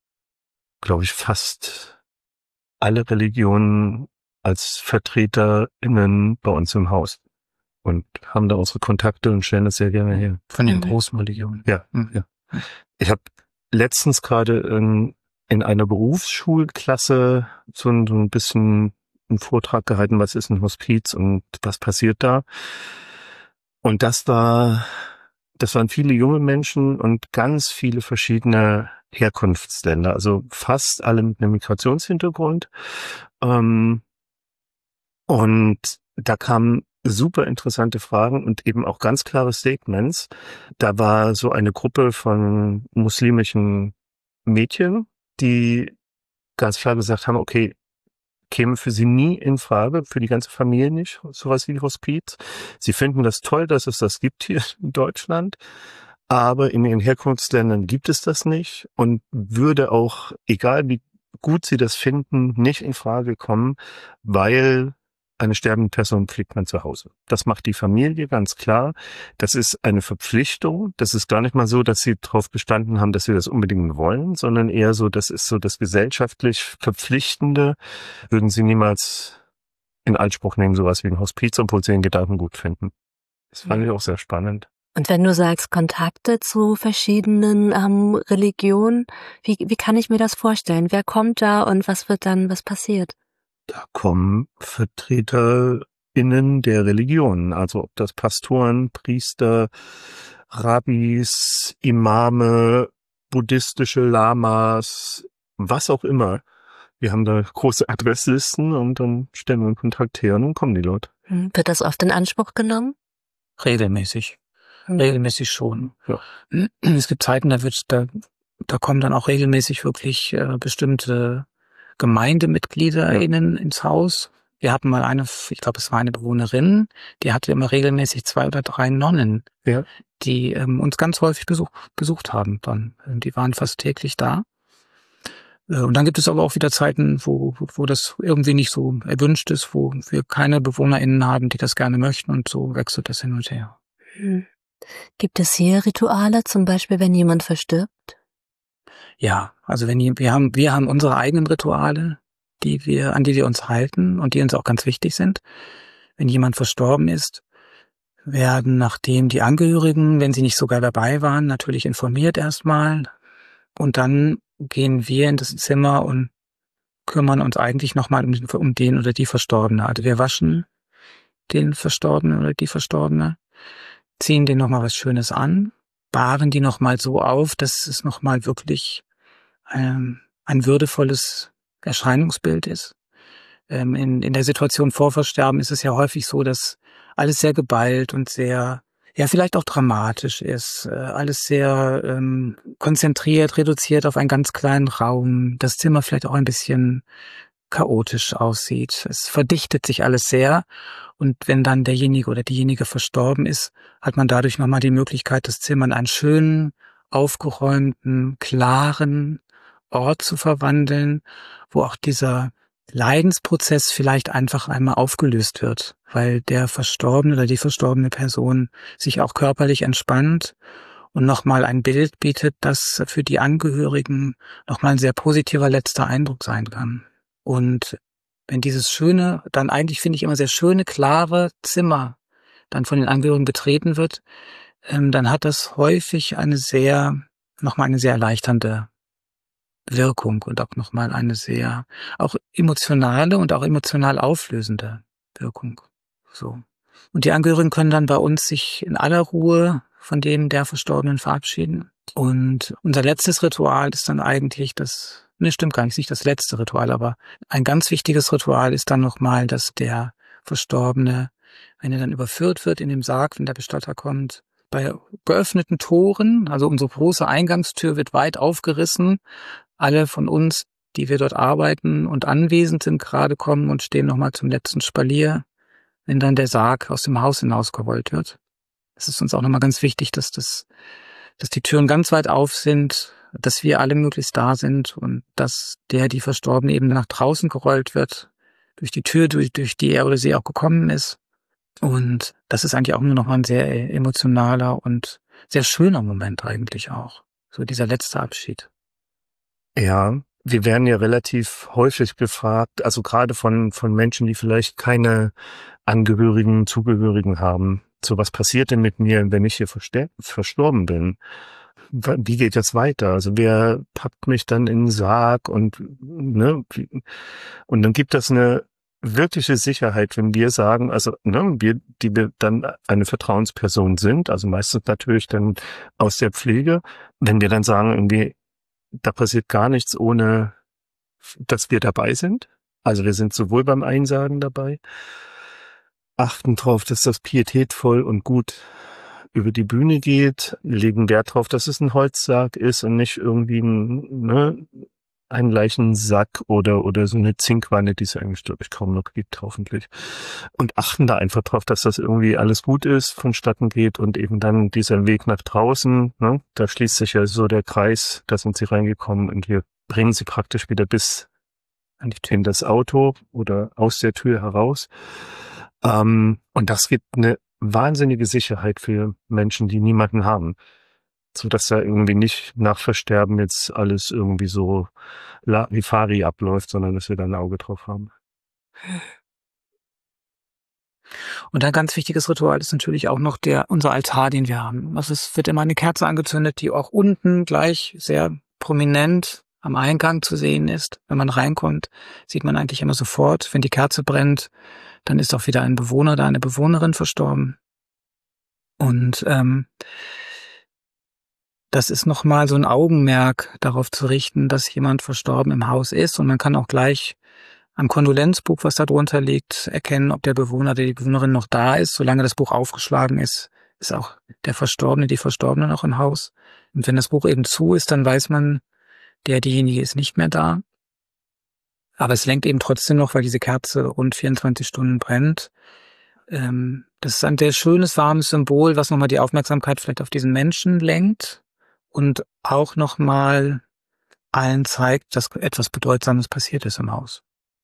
fast alle Religionen als VertreterInnen bei uns im Haus und haben da unsere Kontakte und stellen das sehr gerne her. Von den großen Religionen. Ja, ja. Ich habe letztens gerade in einer Berufsschulklasse so ein bisschen einen Vortrag gehalten, was ist ein Hospiz und was passiert da. Und das waren viele junge Menschen und ganz viele verschiedene Herkunftsländer, also fast alle mit einem Migrationshintergrund. Und da kamen super interessante Fragen und eben auch ganz klare Statements. Da war so eine Gruppe von muslimischen Mädchen, die ganz klar gesagt haben, okay, käme für sie nie in Frage, für die ganze Familie nicht, sowas wie Hospiz. Sie finden das toll, dass es das gibt hier in Deutschland, aber in ihren Herkunftsländern gibt es das nicht und würde auch, egal wie gut sie das finden, nicht in Frage kommen, weil eine sterbende Person pflegt man zu Hause. Das macht die Familie ganz klar. Das ist eine Verpflichtung. Das ist gar nicht mal so, dass sie darauf bestanden haben, dass sie das unbedingt wollen, sondern eher so, das ist so das gesellschaftlich Verpflichtende. Würden sie niemals in Anspruch nehmen, sowas wie ein Hospiz, obwohl sie den Gedanken gut finden. Das fand ich auch sehr spannend. Und wenn du sagst, Kontakte zu verschiedenen Religionen, wie kann ich mir das vorstellen? Wer kommt da und was passiert? Da kommen VertreterInnen der Religionen, also ob das Pastoren, Priester, Rabbis, Imame, buddhistische Lamas, was auch immer. Wir haben da große Adresslisten und dann stellen wir einen Kontakt her und dann kommen die Leute. Wird das oft in Anspruch genommen? Regelmäßig. Regelmäßig schon. Ja. Es gibt Zeiten, da kommen dann auch regelmäßig wirklich bestimmte GemeindemitgliederInnen ins Haus. Wir hatten mal ich glaube, es war eine Bewohnerin, die hatte immer regelmäßig 2 oder 3 Nonnen, die uns ganz häufig besucht haben dann. Die waren fast täglich da. Und dann gibt es aber auch wieder Zeiten, wo das irgendwie nicht so erwünscht ist, wo wir keine BewohnerInnen haben, die das gerne möchten, und so wechselt das hin und her. Gibt es hier Rituale, zum Beispiel, wenn jemand verstirbt? Ja, also wir haben unsere eigenen Rituale, an die wir uns halten und die uns auch ganz wichtig sind. Wenn jemand verstorben ist, werden, nachdem die Angehörigen, wenn sie nicht sogar dabei waren, natürlich informiert erstmal. Und dann gehen wir in das Zimmer und kümmern uns eigentlich nochmal um den oder die Verstorbene. Also wir waschen den Verstorbenen oder die Verstorbene, ziehen denen nochmal was Schönes an, bahren die nochmal so auf, dass es nochmal wirklich ein würdevolles Erscheinungsbild ist. In der Situation vor Versterben ist es ja häufig so, dass alles sehr geballt und sehr, ja, vielleicht auch dramatisch ist. Alles sehr konzentriert, reduziert auf einen ganz kleinen Raum. Das Zimmer vielleicht auch ein bisschen chaotisch aussieht. Es verdichtet sich alles sehr. Und wenn dann derjenige oder diejenige verstorben ist, hat man dadurch nochmal die Möglichkeit, das Zimmer in einen schönen, aufgeräumten, klaren Ort zu verwandeln, wo auch dieser Leidensprozess vielleicht einfach einmal aufgelöst wird, weil der Verstorbene oder die verstorbene Person sich auch körperlich entspannt und nochmal ein Bild bietet, das für die Angehörigen nochmal ein sehr positiver letzter Eindruck sein kann. Und wenn dieses schöne, dann eigentlich finde ich immer sehr schöne, klare Zimmer dann von den Angehörigen betreten wird, dann hat das häufig nochmal eine sehr erleichternde Wirkung und auch nochmal eine sehr auch emotionale und auch emotional auflösende Wirkung. So. Und die Angehörigen können dann bei uns sich in aller Ruhe von dem der Verstorbenen verabschieden. Und unser letztes Ritual ist dann eigentlich stimmt gar nicht das letzte Ritual, aber ein ganz wichtiges Ritual ist dann nochmal, dass der Verstorbene, wenn er dann überführt wird in dem Sarg, wenn der Bestatter kommt, bei geöffneten Toren, also unsere große Eingangstür wird weit aufgerissen. Alle von uns, die wir dort arbeiten und anwesend sind, gerade kommen und stehen nochmal zum letzten Spalier, wenn dann der Sarg aus dem Haus hinausgerollt wird. Es ist uns auch nochmal ganz wichtig, dass die Türen ganz weit auf sind, dass wir alle möglichst da sind und dass die Verstorbene eben nach draußen gerollt wird, durch die Tür, durch die er oder sie auch gekommen ist. Und das ist eigentlich auch nur nochmal ein sehr emotionaler und sehr schöner Moment eigentlich auch. So dieser letzte Abschied. Ja, wir werden ja relativ häufig gefragt, also gerade von Menschen, die vielleicht keine Angehörigen, Zugehörigen haben. So, was passiert denn mit mir, wenn ich hier verstorben bin? Wie geht das weiter? Also wer packt mich dann in den Sarg und dann gibt das eine wirkliche Sicherheit, wenn wir sagen, also wir dann eine Vertrauensperson sind, also meistens natürlich dann aus der Pflege, wenn wir dann sagen, irgendwie, da passiert gar nichts, ohne dass wir dabei sind. Also wir sind sowohl beim Einsagen dabei, achten darauf, dass das pietätvoll und gut über die Bühne geht, legen Wert darauf, dass es ein Holzsarg ist und nicht irgendwie ein Leichensack oder so eine Zinkwanne, die es eigentlich, glaube ich, kaum noch gibt, hoffentlich. Und achten da einfach drauf, dass das irgendwie alles gut ist, vonstatten geht und eben dann dieser Weg nach draußen, da schließt sich ja so der Kreis, da sind sie reingekommen und wir bringen sie praktisch wieder bis in das Auto oder aus der Tür heraus. Und das gibt eine wahnsinnige Sicherheit für Menschen, die niemanden haben. So dass da irgendwie nicht nach Versterben jetzt alles irgendwie so Larifari abläuft, sondern dass wir da ein Auge drauf haben. Und ein ganz wichtiges Ritual ist natürlich auch noch unser Altar, den wir haben. Also es wird immer eine Kerze angezündet, die auch unten gleich sehr prominent am Eingang zu sehen ist. Wenn man reinkommt, sieht man eigentlich immer sofort, wenn die Kerze brennt, dann ist auch wieder ein Bewohner oder eine Bewohnerin verstorben. Und das ist nochmal so ein Augenmerk darauf zu richten, dass jemand verstorben im Haus ist. Und man kann auch gleich am Kondolenzbuch, was da drunter liegt, erkennen, ob der Bewohner oder die Bewohnerin noch da ist. Solange das Buch aufgeschlagen ist, ist auch der Verstorbene, die Verstorbene noch im Haus. Und wenn das Buch eben zu ist, dann weiß man, diejenige ist nicht mehr da. Aber es lenkt eben trotzdem noch, weil diese Kerze rund 24 Stunden brennt. Das ist ein sehr schönes, warmes Symbol, was nochmal die Aufmerksamkeit vielleicht auf diesen Menschen lenkt und auch nochmal allen zeigt, dass etwas Bedeutsames passiert ist im Haus.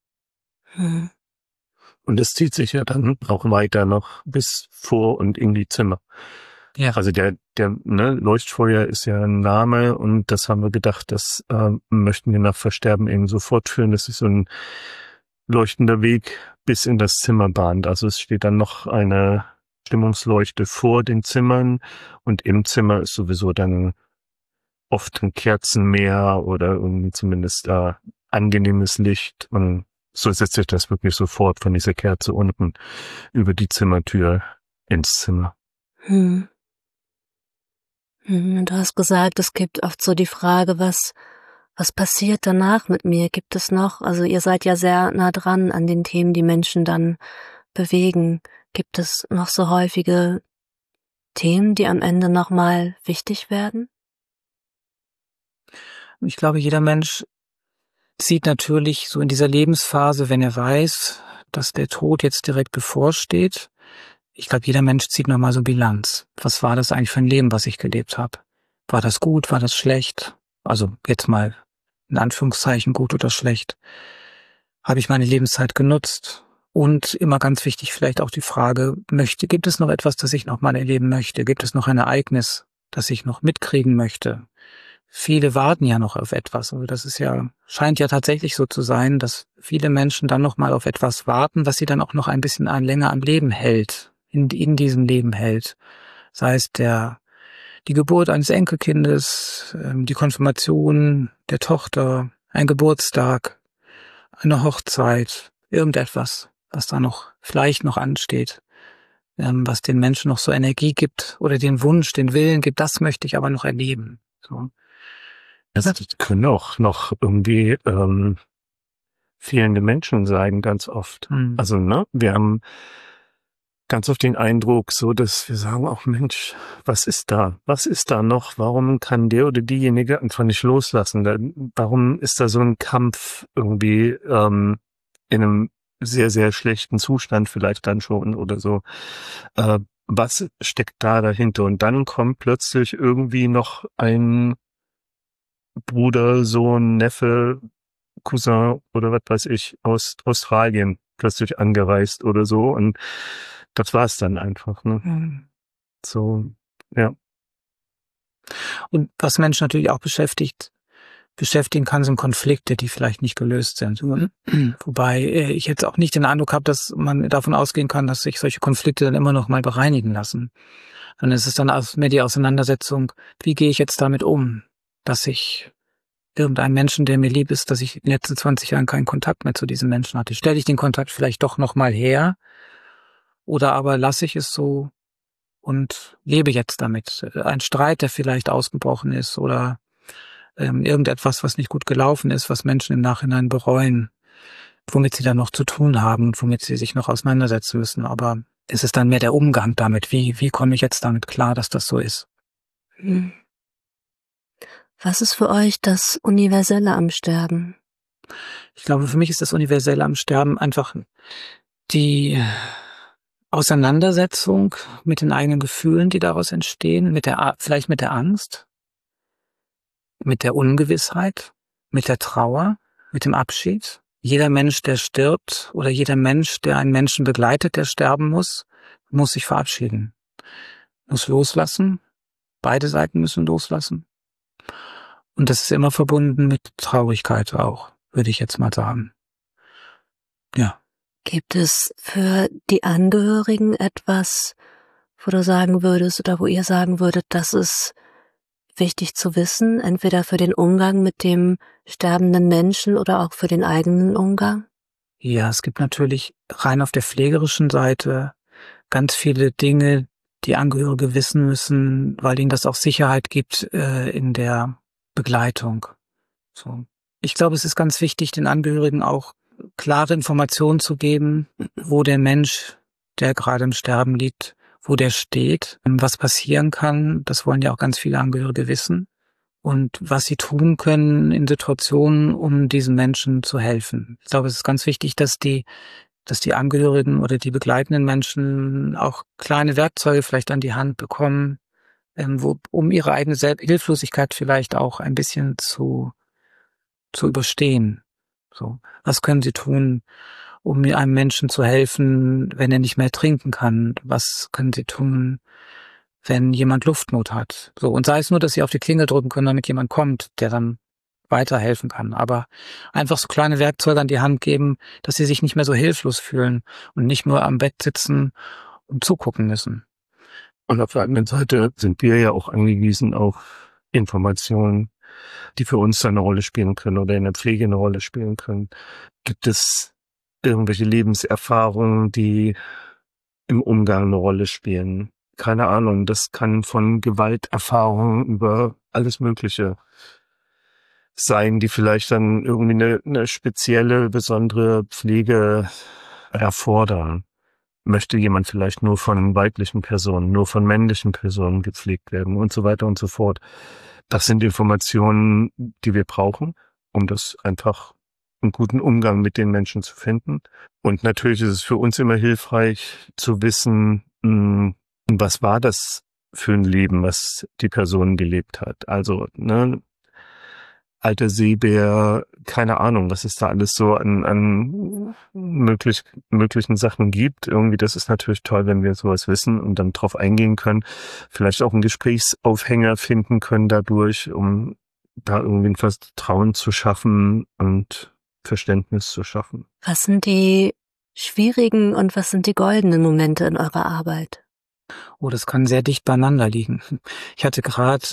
Und es zieht sich ja dann auch weiter noch bis vor und in die Zimmer. Ja. Also der Leuchtfeuer ist ja ein Name und das haben wir gedacht, das möchten wir nach Versterben eben so fortführen. Das ist so ein leuchtender Weg bis in das Zimmer bahnt. Also es steht dann noch eine Stimmungsleuchte vor den Zimmern und im Zimmer ist sowieso dann oft ein Kerzenmeer oder irgendwie zumindest angenehmes Licht und so setzt sich das wirklich sofort von dieser Kerze unten über die Zimmertür ins Zimmer. Du hast gesagt, es gibt oft so die Frage, was passiert danach mit mir? Gibt es noch, also ihr seid ja sehr nah dran an den Themen, die Menschen dann bewegen. Gibt es noch so häufige Themen, die am Ende nochmal wichtig werden? Ich glaube, jeder Mensch sieht natürlich so in dieser Lebensphase, wenn er weiß, dass der Tod jetzt direkt bevorsteht. Ich glaube, jeder Mensch zieht nochmal so Bilanz. Was war das eigentlich für ein Leben, was ich gelebt habe? War das gut? War das schlecht? Also jetzt mal in Anführungszeichen gut oder schlecht. Habe ich meine Lebenszeit genutzt? Und immer ganz wichtig vielleicht auch die Frage, gibt es noch etwas, das ich noch mal erleben möchte? Gibt es noch ein Ereignis, das ich noch mitkriegen möchte? Viele warten ja noch auf etwas. Also das scheint ja tatsächlich so zu sein, dass viele Menschen dann noch mal auf etwas warten, was sie dann auch noch ein bisschen länger am Leben hält, in diesem Leben hält. Sei es die Geburt eines Enkelkindes, die Konfirmation der Tochter, ein Geburtstag, eine Hochzeit, irgendetwas, was da noch vielleicht noch ansteht, was den Menschen noch so Energie gibt oder den Wunsch, den Willen gibt, das möchte ich aber noch erleben. So. Das können auch noch irgendwie fehlende Menschen sein, ganz oft. Also, wir haben ganz oft den Eindruck, so dass wir sagen, auch Mensch, was ist da? Was ist da noch? Warum kann der oder diejenige einfach nicht loslassen? Warum ist da so ein Kampf irgendwie in einem sehr, sehr schlechten Zustand vielleicht dann schon oder so? Was steckt da dahinter? Und dann kommt plötzlich irgendwie noch ein Bruder, Sohn, Neffe, Cousin oder was weiß ich aus Australien plötzlich angereist oder so und das war's dann einfach, ne? So, ja. Und was Menschen natürlich auch beschäftigen kann, sind Konflikte, die vielleicht nicht gelöst sind. Wobei ich jetzt auch nicht den Eindruck habe, dass man davon ausgehen kann, dass sich solche Konflikte dann immer noch mal bereinigen lassen. Dann ist es dann mehr die Auseinandersetzung, wie gehe ich jetzt damit um, dass ich irgendeinem Menschen, der mir lieb ist, dass ich in den letzten 20 Jahren keinen Kontakt mehr zu diesem Menschen hatte. Stelle ich den Kontakt vielleicht doch noch mal her oder aber lasse ich es so und lebe jetzt damit. Ein Streit, der vielleicht ausgebrochen ist oder irgendetwas, was nicht gut gelaufen ist, was Menschen im Nachhinein bereuen, womit sie dann noch zu tun haben und womit sie sich noch auseinandersetzen müssen. Aber es ist dann mehr der Umgang damit. Wie komme ich jetzt damit klar, dass das so ist? Was ist für euch das Universelle am Sterben? Ich glaube, für mich ist das Universelle am Sterben einfach die Auseinandersetzung mit den eigenen Gefühlen, die daraus entstehen, vielleicht mit der Angst, mit der Ungewissheit, mit der Trauer, mit dem Abschied. jeder Mensch, der stirbt, oder jeder Mensch, der einen Menschen begleitet, der sterben muss sich verabschieden. Muss loslassen. Beide Seiten müssen loslassen. Und das ist immer verbunden mit Traurigkeit auch, würde ich jetzt mal sagen. Ja. Gibt es für die Angehörigen etwas, wo du sagen würdest oder wo ihr sagen würdet, das ist wichtig zu wissen, entweder für den Umgang mit dem sterbenden Menschen oder auch für den eigenen Umgang? Ja, es gibt natürlich rein auf der pflegerischen Seite ganz viele Dinge, die Angehörige wissen müssen, weil ihnen das auch Sicherheit gibt in der Begleitung. So. Ich glaube, es ist ganz wichtig, den Angehörigen auch klare Informationen zu geben, wo der Mensch, der gerade im Sterben liegt, wo der steht, was passieren kann. Das wollen ja auch ganz viele Angehörige wissen. Und was sie tun können in Situationen, um diesen Menschen zu helfen. Ich glaube, es ist ganz wichtig, dass die Angehörigen oder die begleitenden Menschen auch kleine Werkzeuge vielleicht an die Hand bekommen, um ihre eigene Hilflosigkeit vielleicht auch ein bisschen zu überstehen. So, was können sie tun, um einem Menschen zu helfen, wenn er nicht mehr trinken kann? Was können sie tun, wenn jemand Luftnot hat? So, und sei es nur, dass sie auf die Klingel drücken können, damit jemand kommt, der dann weiterhelfen kann. Aber einfach so kleine Werkzeuge an die Hand geben, dass sie sich nicht mehr so hilflos fühlen und nicht nur am Bett sitzen und zugucken müssen. Und auf der anderen Seite sind wir ja auch angewiesen auf Informationen, die für uns eine Rolle spielen können oder in der Pflege eine Rolle spielen können. Gibt es irgendwelche Lebenserfahrungen, die im Umgang eine Rolle spielen? Keine Ahnung, das kann von Gewalterfahrungen über alles Mögliche sein, die vielleicht dann irgendwie eine spezielle, besondere Pflege erfordern. Möchte jemand vielleicht nur von weiblichen Personen, nur von männlichen Personen gepflegt werden und so weiter und so fort. Das sind Informationen, die wir brauchen, um das einfach einen guten Umgang mit den Menschen zu finden. Und natürlich ist es für uns immer hilfreich zu wissen, was war das für ein Leben, was die Person gelebt hat. Also, alter Seebär, keine Ahnung, was es da alles so an möglichen Sachen gibt. Irgendwie, das ist natürlich toll, wenn wir sowas wissen und dann drauf eingehen können. Vielleicht auch einen Gesprächsaufhänger finden können dadurch, um da irgendwie ein Vertrauen zu schaffen und Verständnis zu schaffen. Was sind die schwierigen und was sind die goldenen Momente in eurer Arbeit? Oh, das kann sehr dicht beieinander liegen. Ich hatte gerade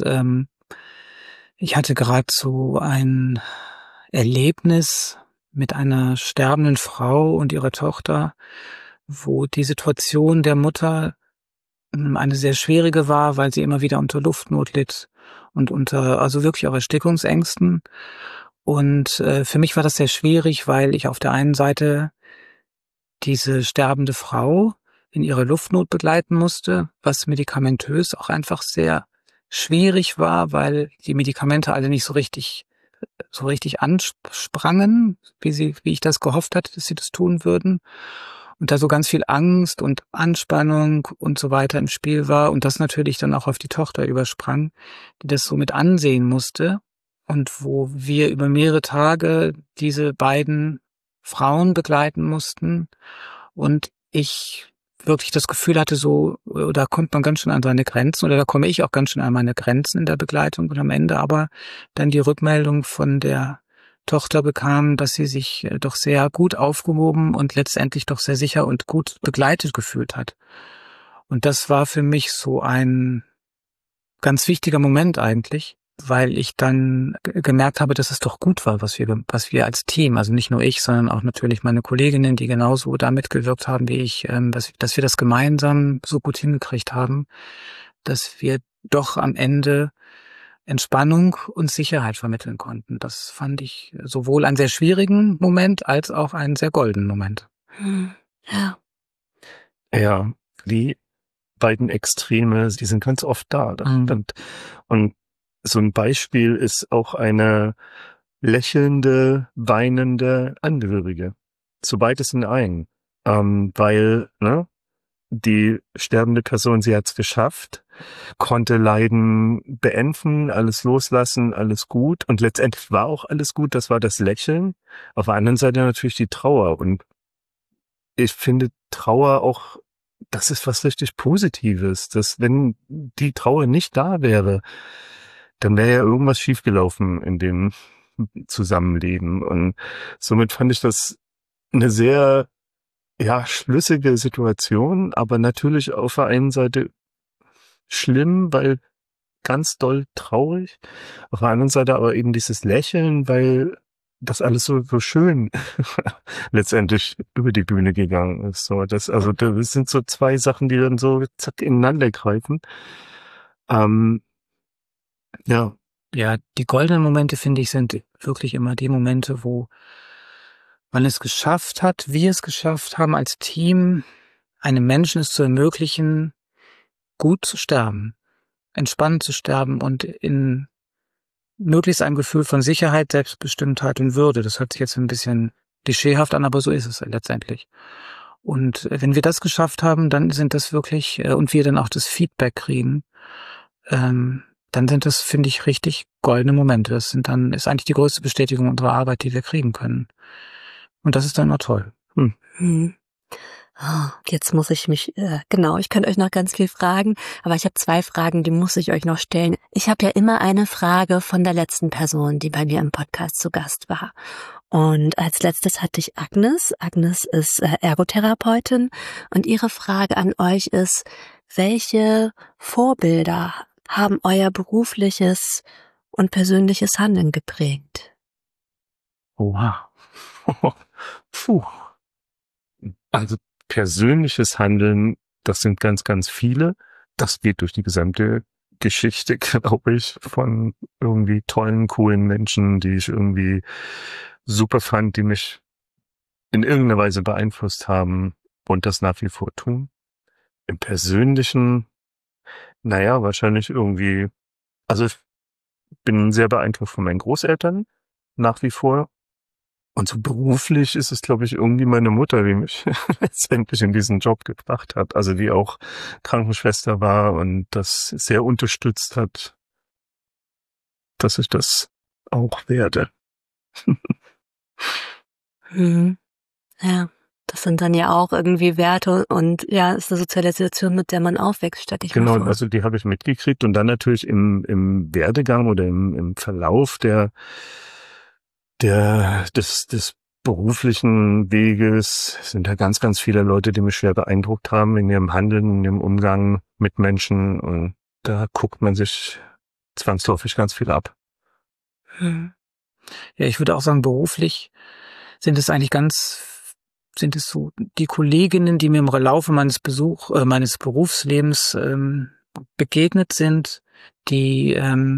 so ein Erlebnis mit einer sterbenden Frau und ihrer Tochter, wo die Situation der Mutter eine sehr schwierige war, weil sie immer wieder unter Luftnot litt und also wirklich auch Erstickungsängsten. Und für mich war das sehr schwierig, weil ich auf der einen Seite diese sterbende Frau in ihrer Luftnot begleiten musste, was medikamentös auch einfach sehr schwierig war, weil die Medikamente alle nicht so richtig ansprangen, wie ich das gehofft hatte, dass sie das tun würden. Und da so ganz viel Angst und Anspannung und so weiter im Spiel war und das natürlich dann auch auf die Tochter übersprang, die das so mit ansehen musste und wo wir über mehrere Tage diese beiden Frauen begleiten mussten und ich wirklich das Gefühl hatte, so, da kommt man ganz schön an seine Grenzen oder da komme ich auch ganz schön an meine Grenzen in der Begleitung und am Ende aber dann die Rückmeldung von der Tochter bekam, dass sie sich doch sehr gut aufgehoben und letztendlich doch sehr sicher und gut begleitet gefühlt hat. Und das war für mich so ein ganz wichtiger Moment eigentlich, weil ich dann gemerkt habe, dass es doch gut war, was wir als Team, also nicht nur ich, sondern auch natürlich meine Kolleginnen, die genauso da mitgewirkt haben wie ich, dass wir das gemeinsam so gut hingekriegt haben, dass wir doch am Ende Entspannung und Sicherheit vermitteln konnten. Das fand ich sowohl einen sehr schwierigen Moment als auch einen sehr goldenen Moment. Ja. Ja, die beiden Extreme, die sind ganz oft da. Und so ein Beispiel ist auch eine lächelnde, weinende Angehörige. So beides in einem. Weil, die sterbende Person, sie hat's geschafft, konnte Leiden beenden, alles loslassen, alles gut. Und letztendlich war auch alles gut, das war das Lächeln. Auf der anderen Seite natürlich die Trauer. Und ich finde Trauer auch, das ist was richtig Positives. Dass wenn die Trauer nicht da wäre, dann wäre ja irgendwas schiefgelaufen in dem Zusammenleben. Und somit fand ich das eine sehr, ja, schlüssige Situation, aber natürlich auf der einen Seite schlimm, weil ganz doll traurig. Auf der anderen Seite aber eben dieses Lächeln, weil das alles so schön letztendlich über die Bühne gegangen ist. So, das sind so zwei Sachen, die dann so zack ineinander greifen. Ja. Ja, die goldenen Momente, finde ich, sind wirklich immer die Momente, wo man es geschafft hat, wir es geschafft haben, als Team einem Menschen es zu ermöglichen, gut zu sterben, entspannt zu sterben und in möglichst ein Gefühl von Sicherheit, Selbstbestimmtheit und Würde. Das hört sich jetzt ein bisschen klischeehaft an, aber so ist es letztendlich. Und wenn wir das geschafft haben, dann sind das wirklich, und wir dann auch das Feedback kriegen, dann sind das, finde ich, richtig goldene Momente. Das ist eigentlich die größte Bestätigung unserer Arbeit, die wir kriegen können. Und das ist dann immer toll. Jetzt muss ich mich, ich könnte euch noch ganz viel fragen, aber ich habe 2 Fragen, die muss ich euch noch stellen. Ich habe ja immer eine Frage von der letzten Person, die bei mir im Podcast zu Gast war. Und als letztes hatte ich Agnes. Agnes ist Ergotherapeutin und ihre Frage an euch ist, welche Vorbilder haben euer berufliches und persönliches Handeln geprägt? Oha. Puh. Also persönliches Handeln, das sind ganz, ganz viele. Das geht durch die gesamte Geschichte, glaube ich, von irgendwie tollen, coolen Menschen, die ich irgendwie super fand, die mich in irgendeiner Weise beeinflusst haben und das nach wie vor tun. Im Persönlichen, wahrscheinlich irgendwie, also ich bin sehr beeindruckt von meinen Großeltern, nach wie vor. Und so beruflich ist es, glaube ich, irgendwie meine Mutter, die mich letztendlich in diesen Job gebracht hat. Also die auch Krankenschwester war und das sehr unterstützt hat, dass ich das auch werde. Ja, das sind dann ja auch irgendwie Werte und ja, ist eine Sozialisation, mit der man aufwächst, stelle ich mir vor. Genau, also die habe ich mitgekriegt und dann natürlich im Werdegang oder im Verlauf des beruflichen Weges sind da ganz, ganz viele Leute, die mich schwer beeindruckt haben in ihrem Handeln, in ihrem Umgang mit Menschen und da guckt man sich zwangsläufig ganz viel ab. Ja, ich würde auch sagen, beruflich sind es so die Kolleginnen, die mir im Laufe meines Berufslebens begegnet sind, die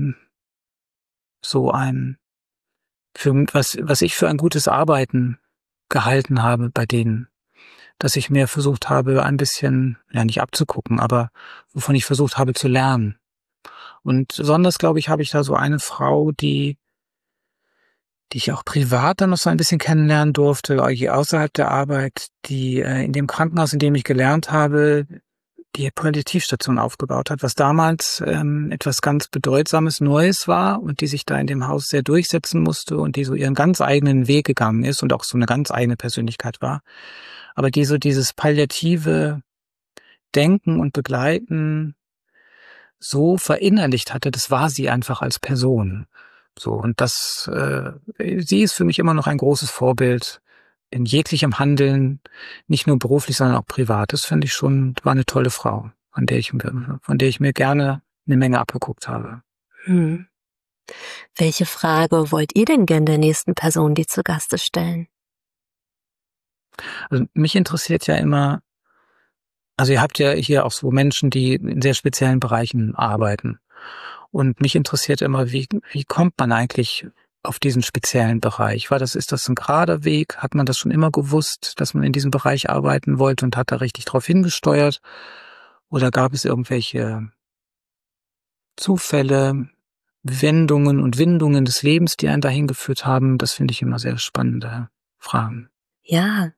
was ich für ein gutes Arbeiten gehalten habe bei denen, dass ich mir versucht habe, ein bisschen, nicht abzugucken, aber wovon ich versucht habe zu lernen. Und besonders, glaube ich, habe ich da so eine Frau, die ich auch privat dann noch so ein bisschen kennenlernen durfte, außerhalb der Arbeit, die in dem Krankenhaus, in dem ich gelernt habe, die Palliativstation aufgebaut hat, was damals etwas ganz Bedeutsames, Neues war und die sich da in dem Haus sehr durchsetzen musste und die so ihren ganz eigenen Weg gegangen ist und auch so eine ganz eigene Persönlichkeit war. Aber die so dieses palliative Denken und Begleiten so verinnerlicht hatte, das war sie einfach als Person. So, und sie ist für mich immer noch ein großes Vorbild in jeglichem Handeln, nicht nur beruflich, sondern auch privat. Das finde ich schon, war eine tolle Frau, von der ich mir gerne eine Menge abgeguckt habe. Welche Frage wollt ihr denn gern der nächsten Person, die zu Gast ist, stellen? Also mich interessiert ja immer, also ihr habt ja hier auch so Menschen, die in sehr speziellen Bereichen arbeiten. Und mich interessiert immer, wie kommt man eigentlich auf diesen speziellen Bereich? Ist das ein gerader Weg? Hat man das schon immer gewusst, dass man in diesem Bereich arbeiten wollte und hat da richtig drauf hingesteuert? Oder gab es irgendwelche Zufälle, Wendungen und Windungen des Lebens, die einen dahin geführt haben? Das finde ich immer sehr spannende Fragen. Ja,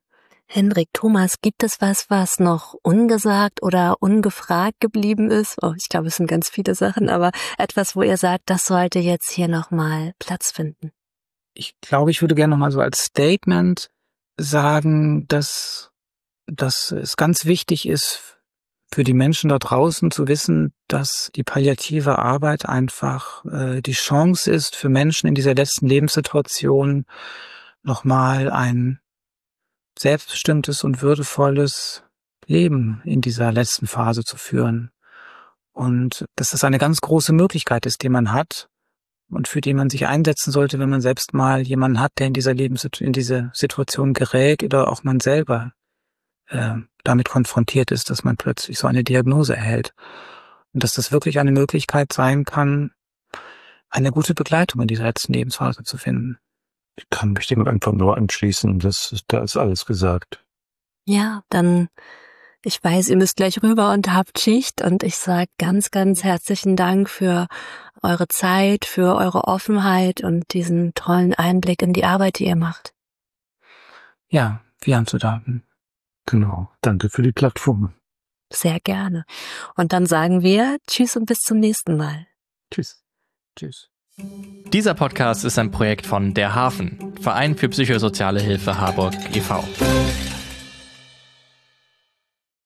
Hendrik, Thomas, gibt es was noch ungesagt oder ungefragt geblieben ist? Oh, ich glaube, es sind ganz viele Sachen, aber etwas, wo ihr sagt, das sollte jetzt hier nochmal Platz finden. Ich glaube, ich würde gerne nochmal so als Statement sagen, dass es ganz wichtig ist für die Menschen da draußen zu wissen, dass die palliative Arbeit einfach die Chance ist für Menschen in dieser letzten Lebenssituation nochmal ein selbstbestimmtes und würdevolles Leben in dieser letzten Phase zu führen. Und dass das eine ganz große Möglichkeit ist, die man hat und für die man sich einsetzen sollte, wenn man selbst mal jemanden hat, der in diese Situation gerät oder auch man selber damit konfrontiert ist, dass man plötzlich so eine Diagnose erhält. Und dass das wirklich eine Möglichkeit sein kann, eine gute Begleitung in dieser letzten Lebensphase zu finden. Ich kann mich dem einfach nur anschließen, da ist alles gesagt. Ja, dann, ich weiß, ihr müsst gleich rüber und habt Schicht und ich sage ganz, ganz herzlichen Dank für eure Zeit, für eure Offenheit und diesen tollen Einblick in die Arbeit, die ihr macht. Ja, wir haben zu danken. Genau, danke für die Plattform. Sehr gerne. Und dann sagen wir Tschüss und bis zum nächsten Mal. Tschüss. Tschüss. Dieser Podcast ist ein Projekt von Der Hafen, Verein für psychosoziale Hilfe Harburg e.V.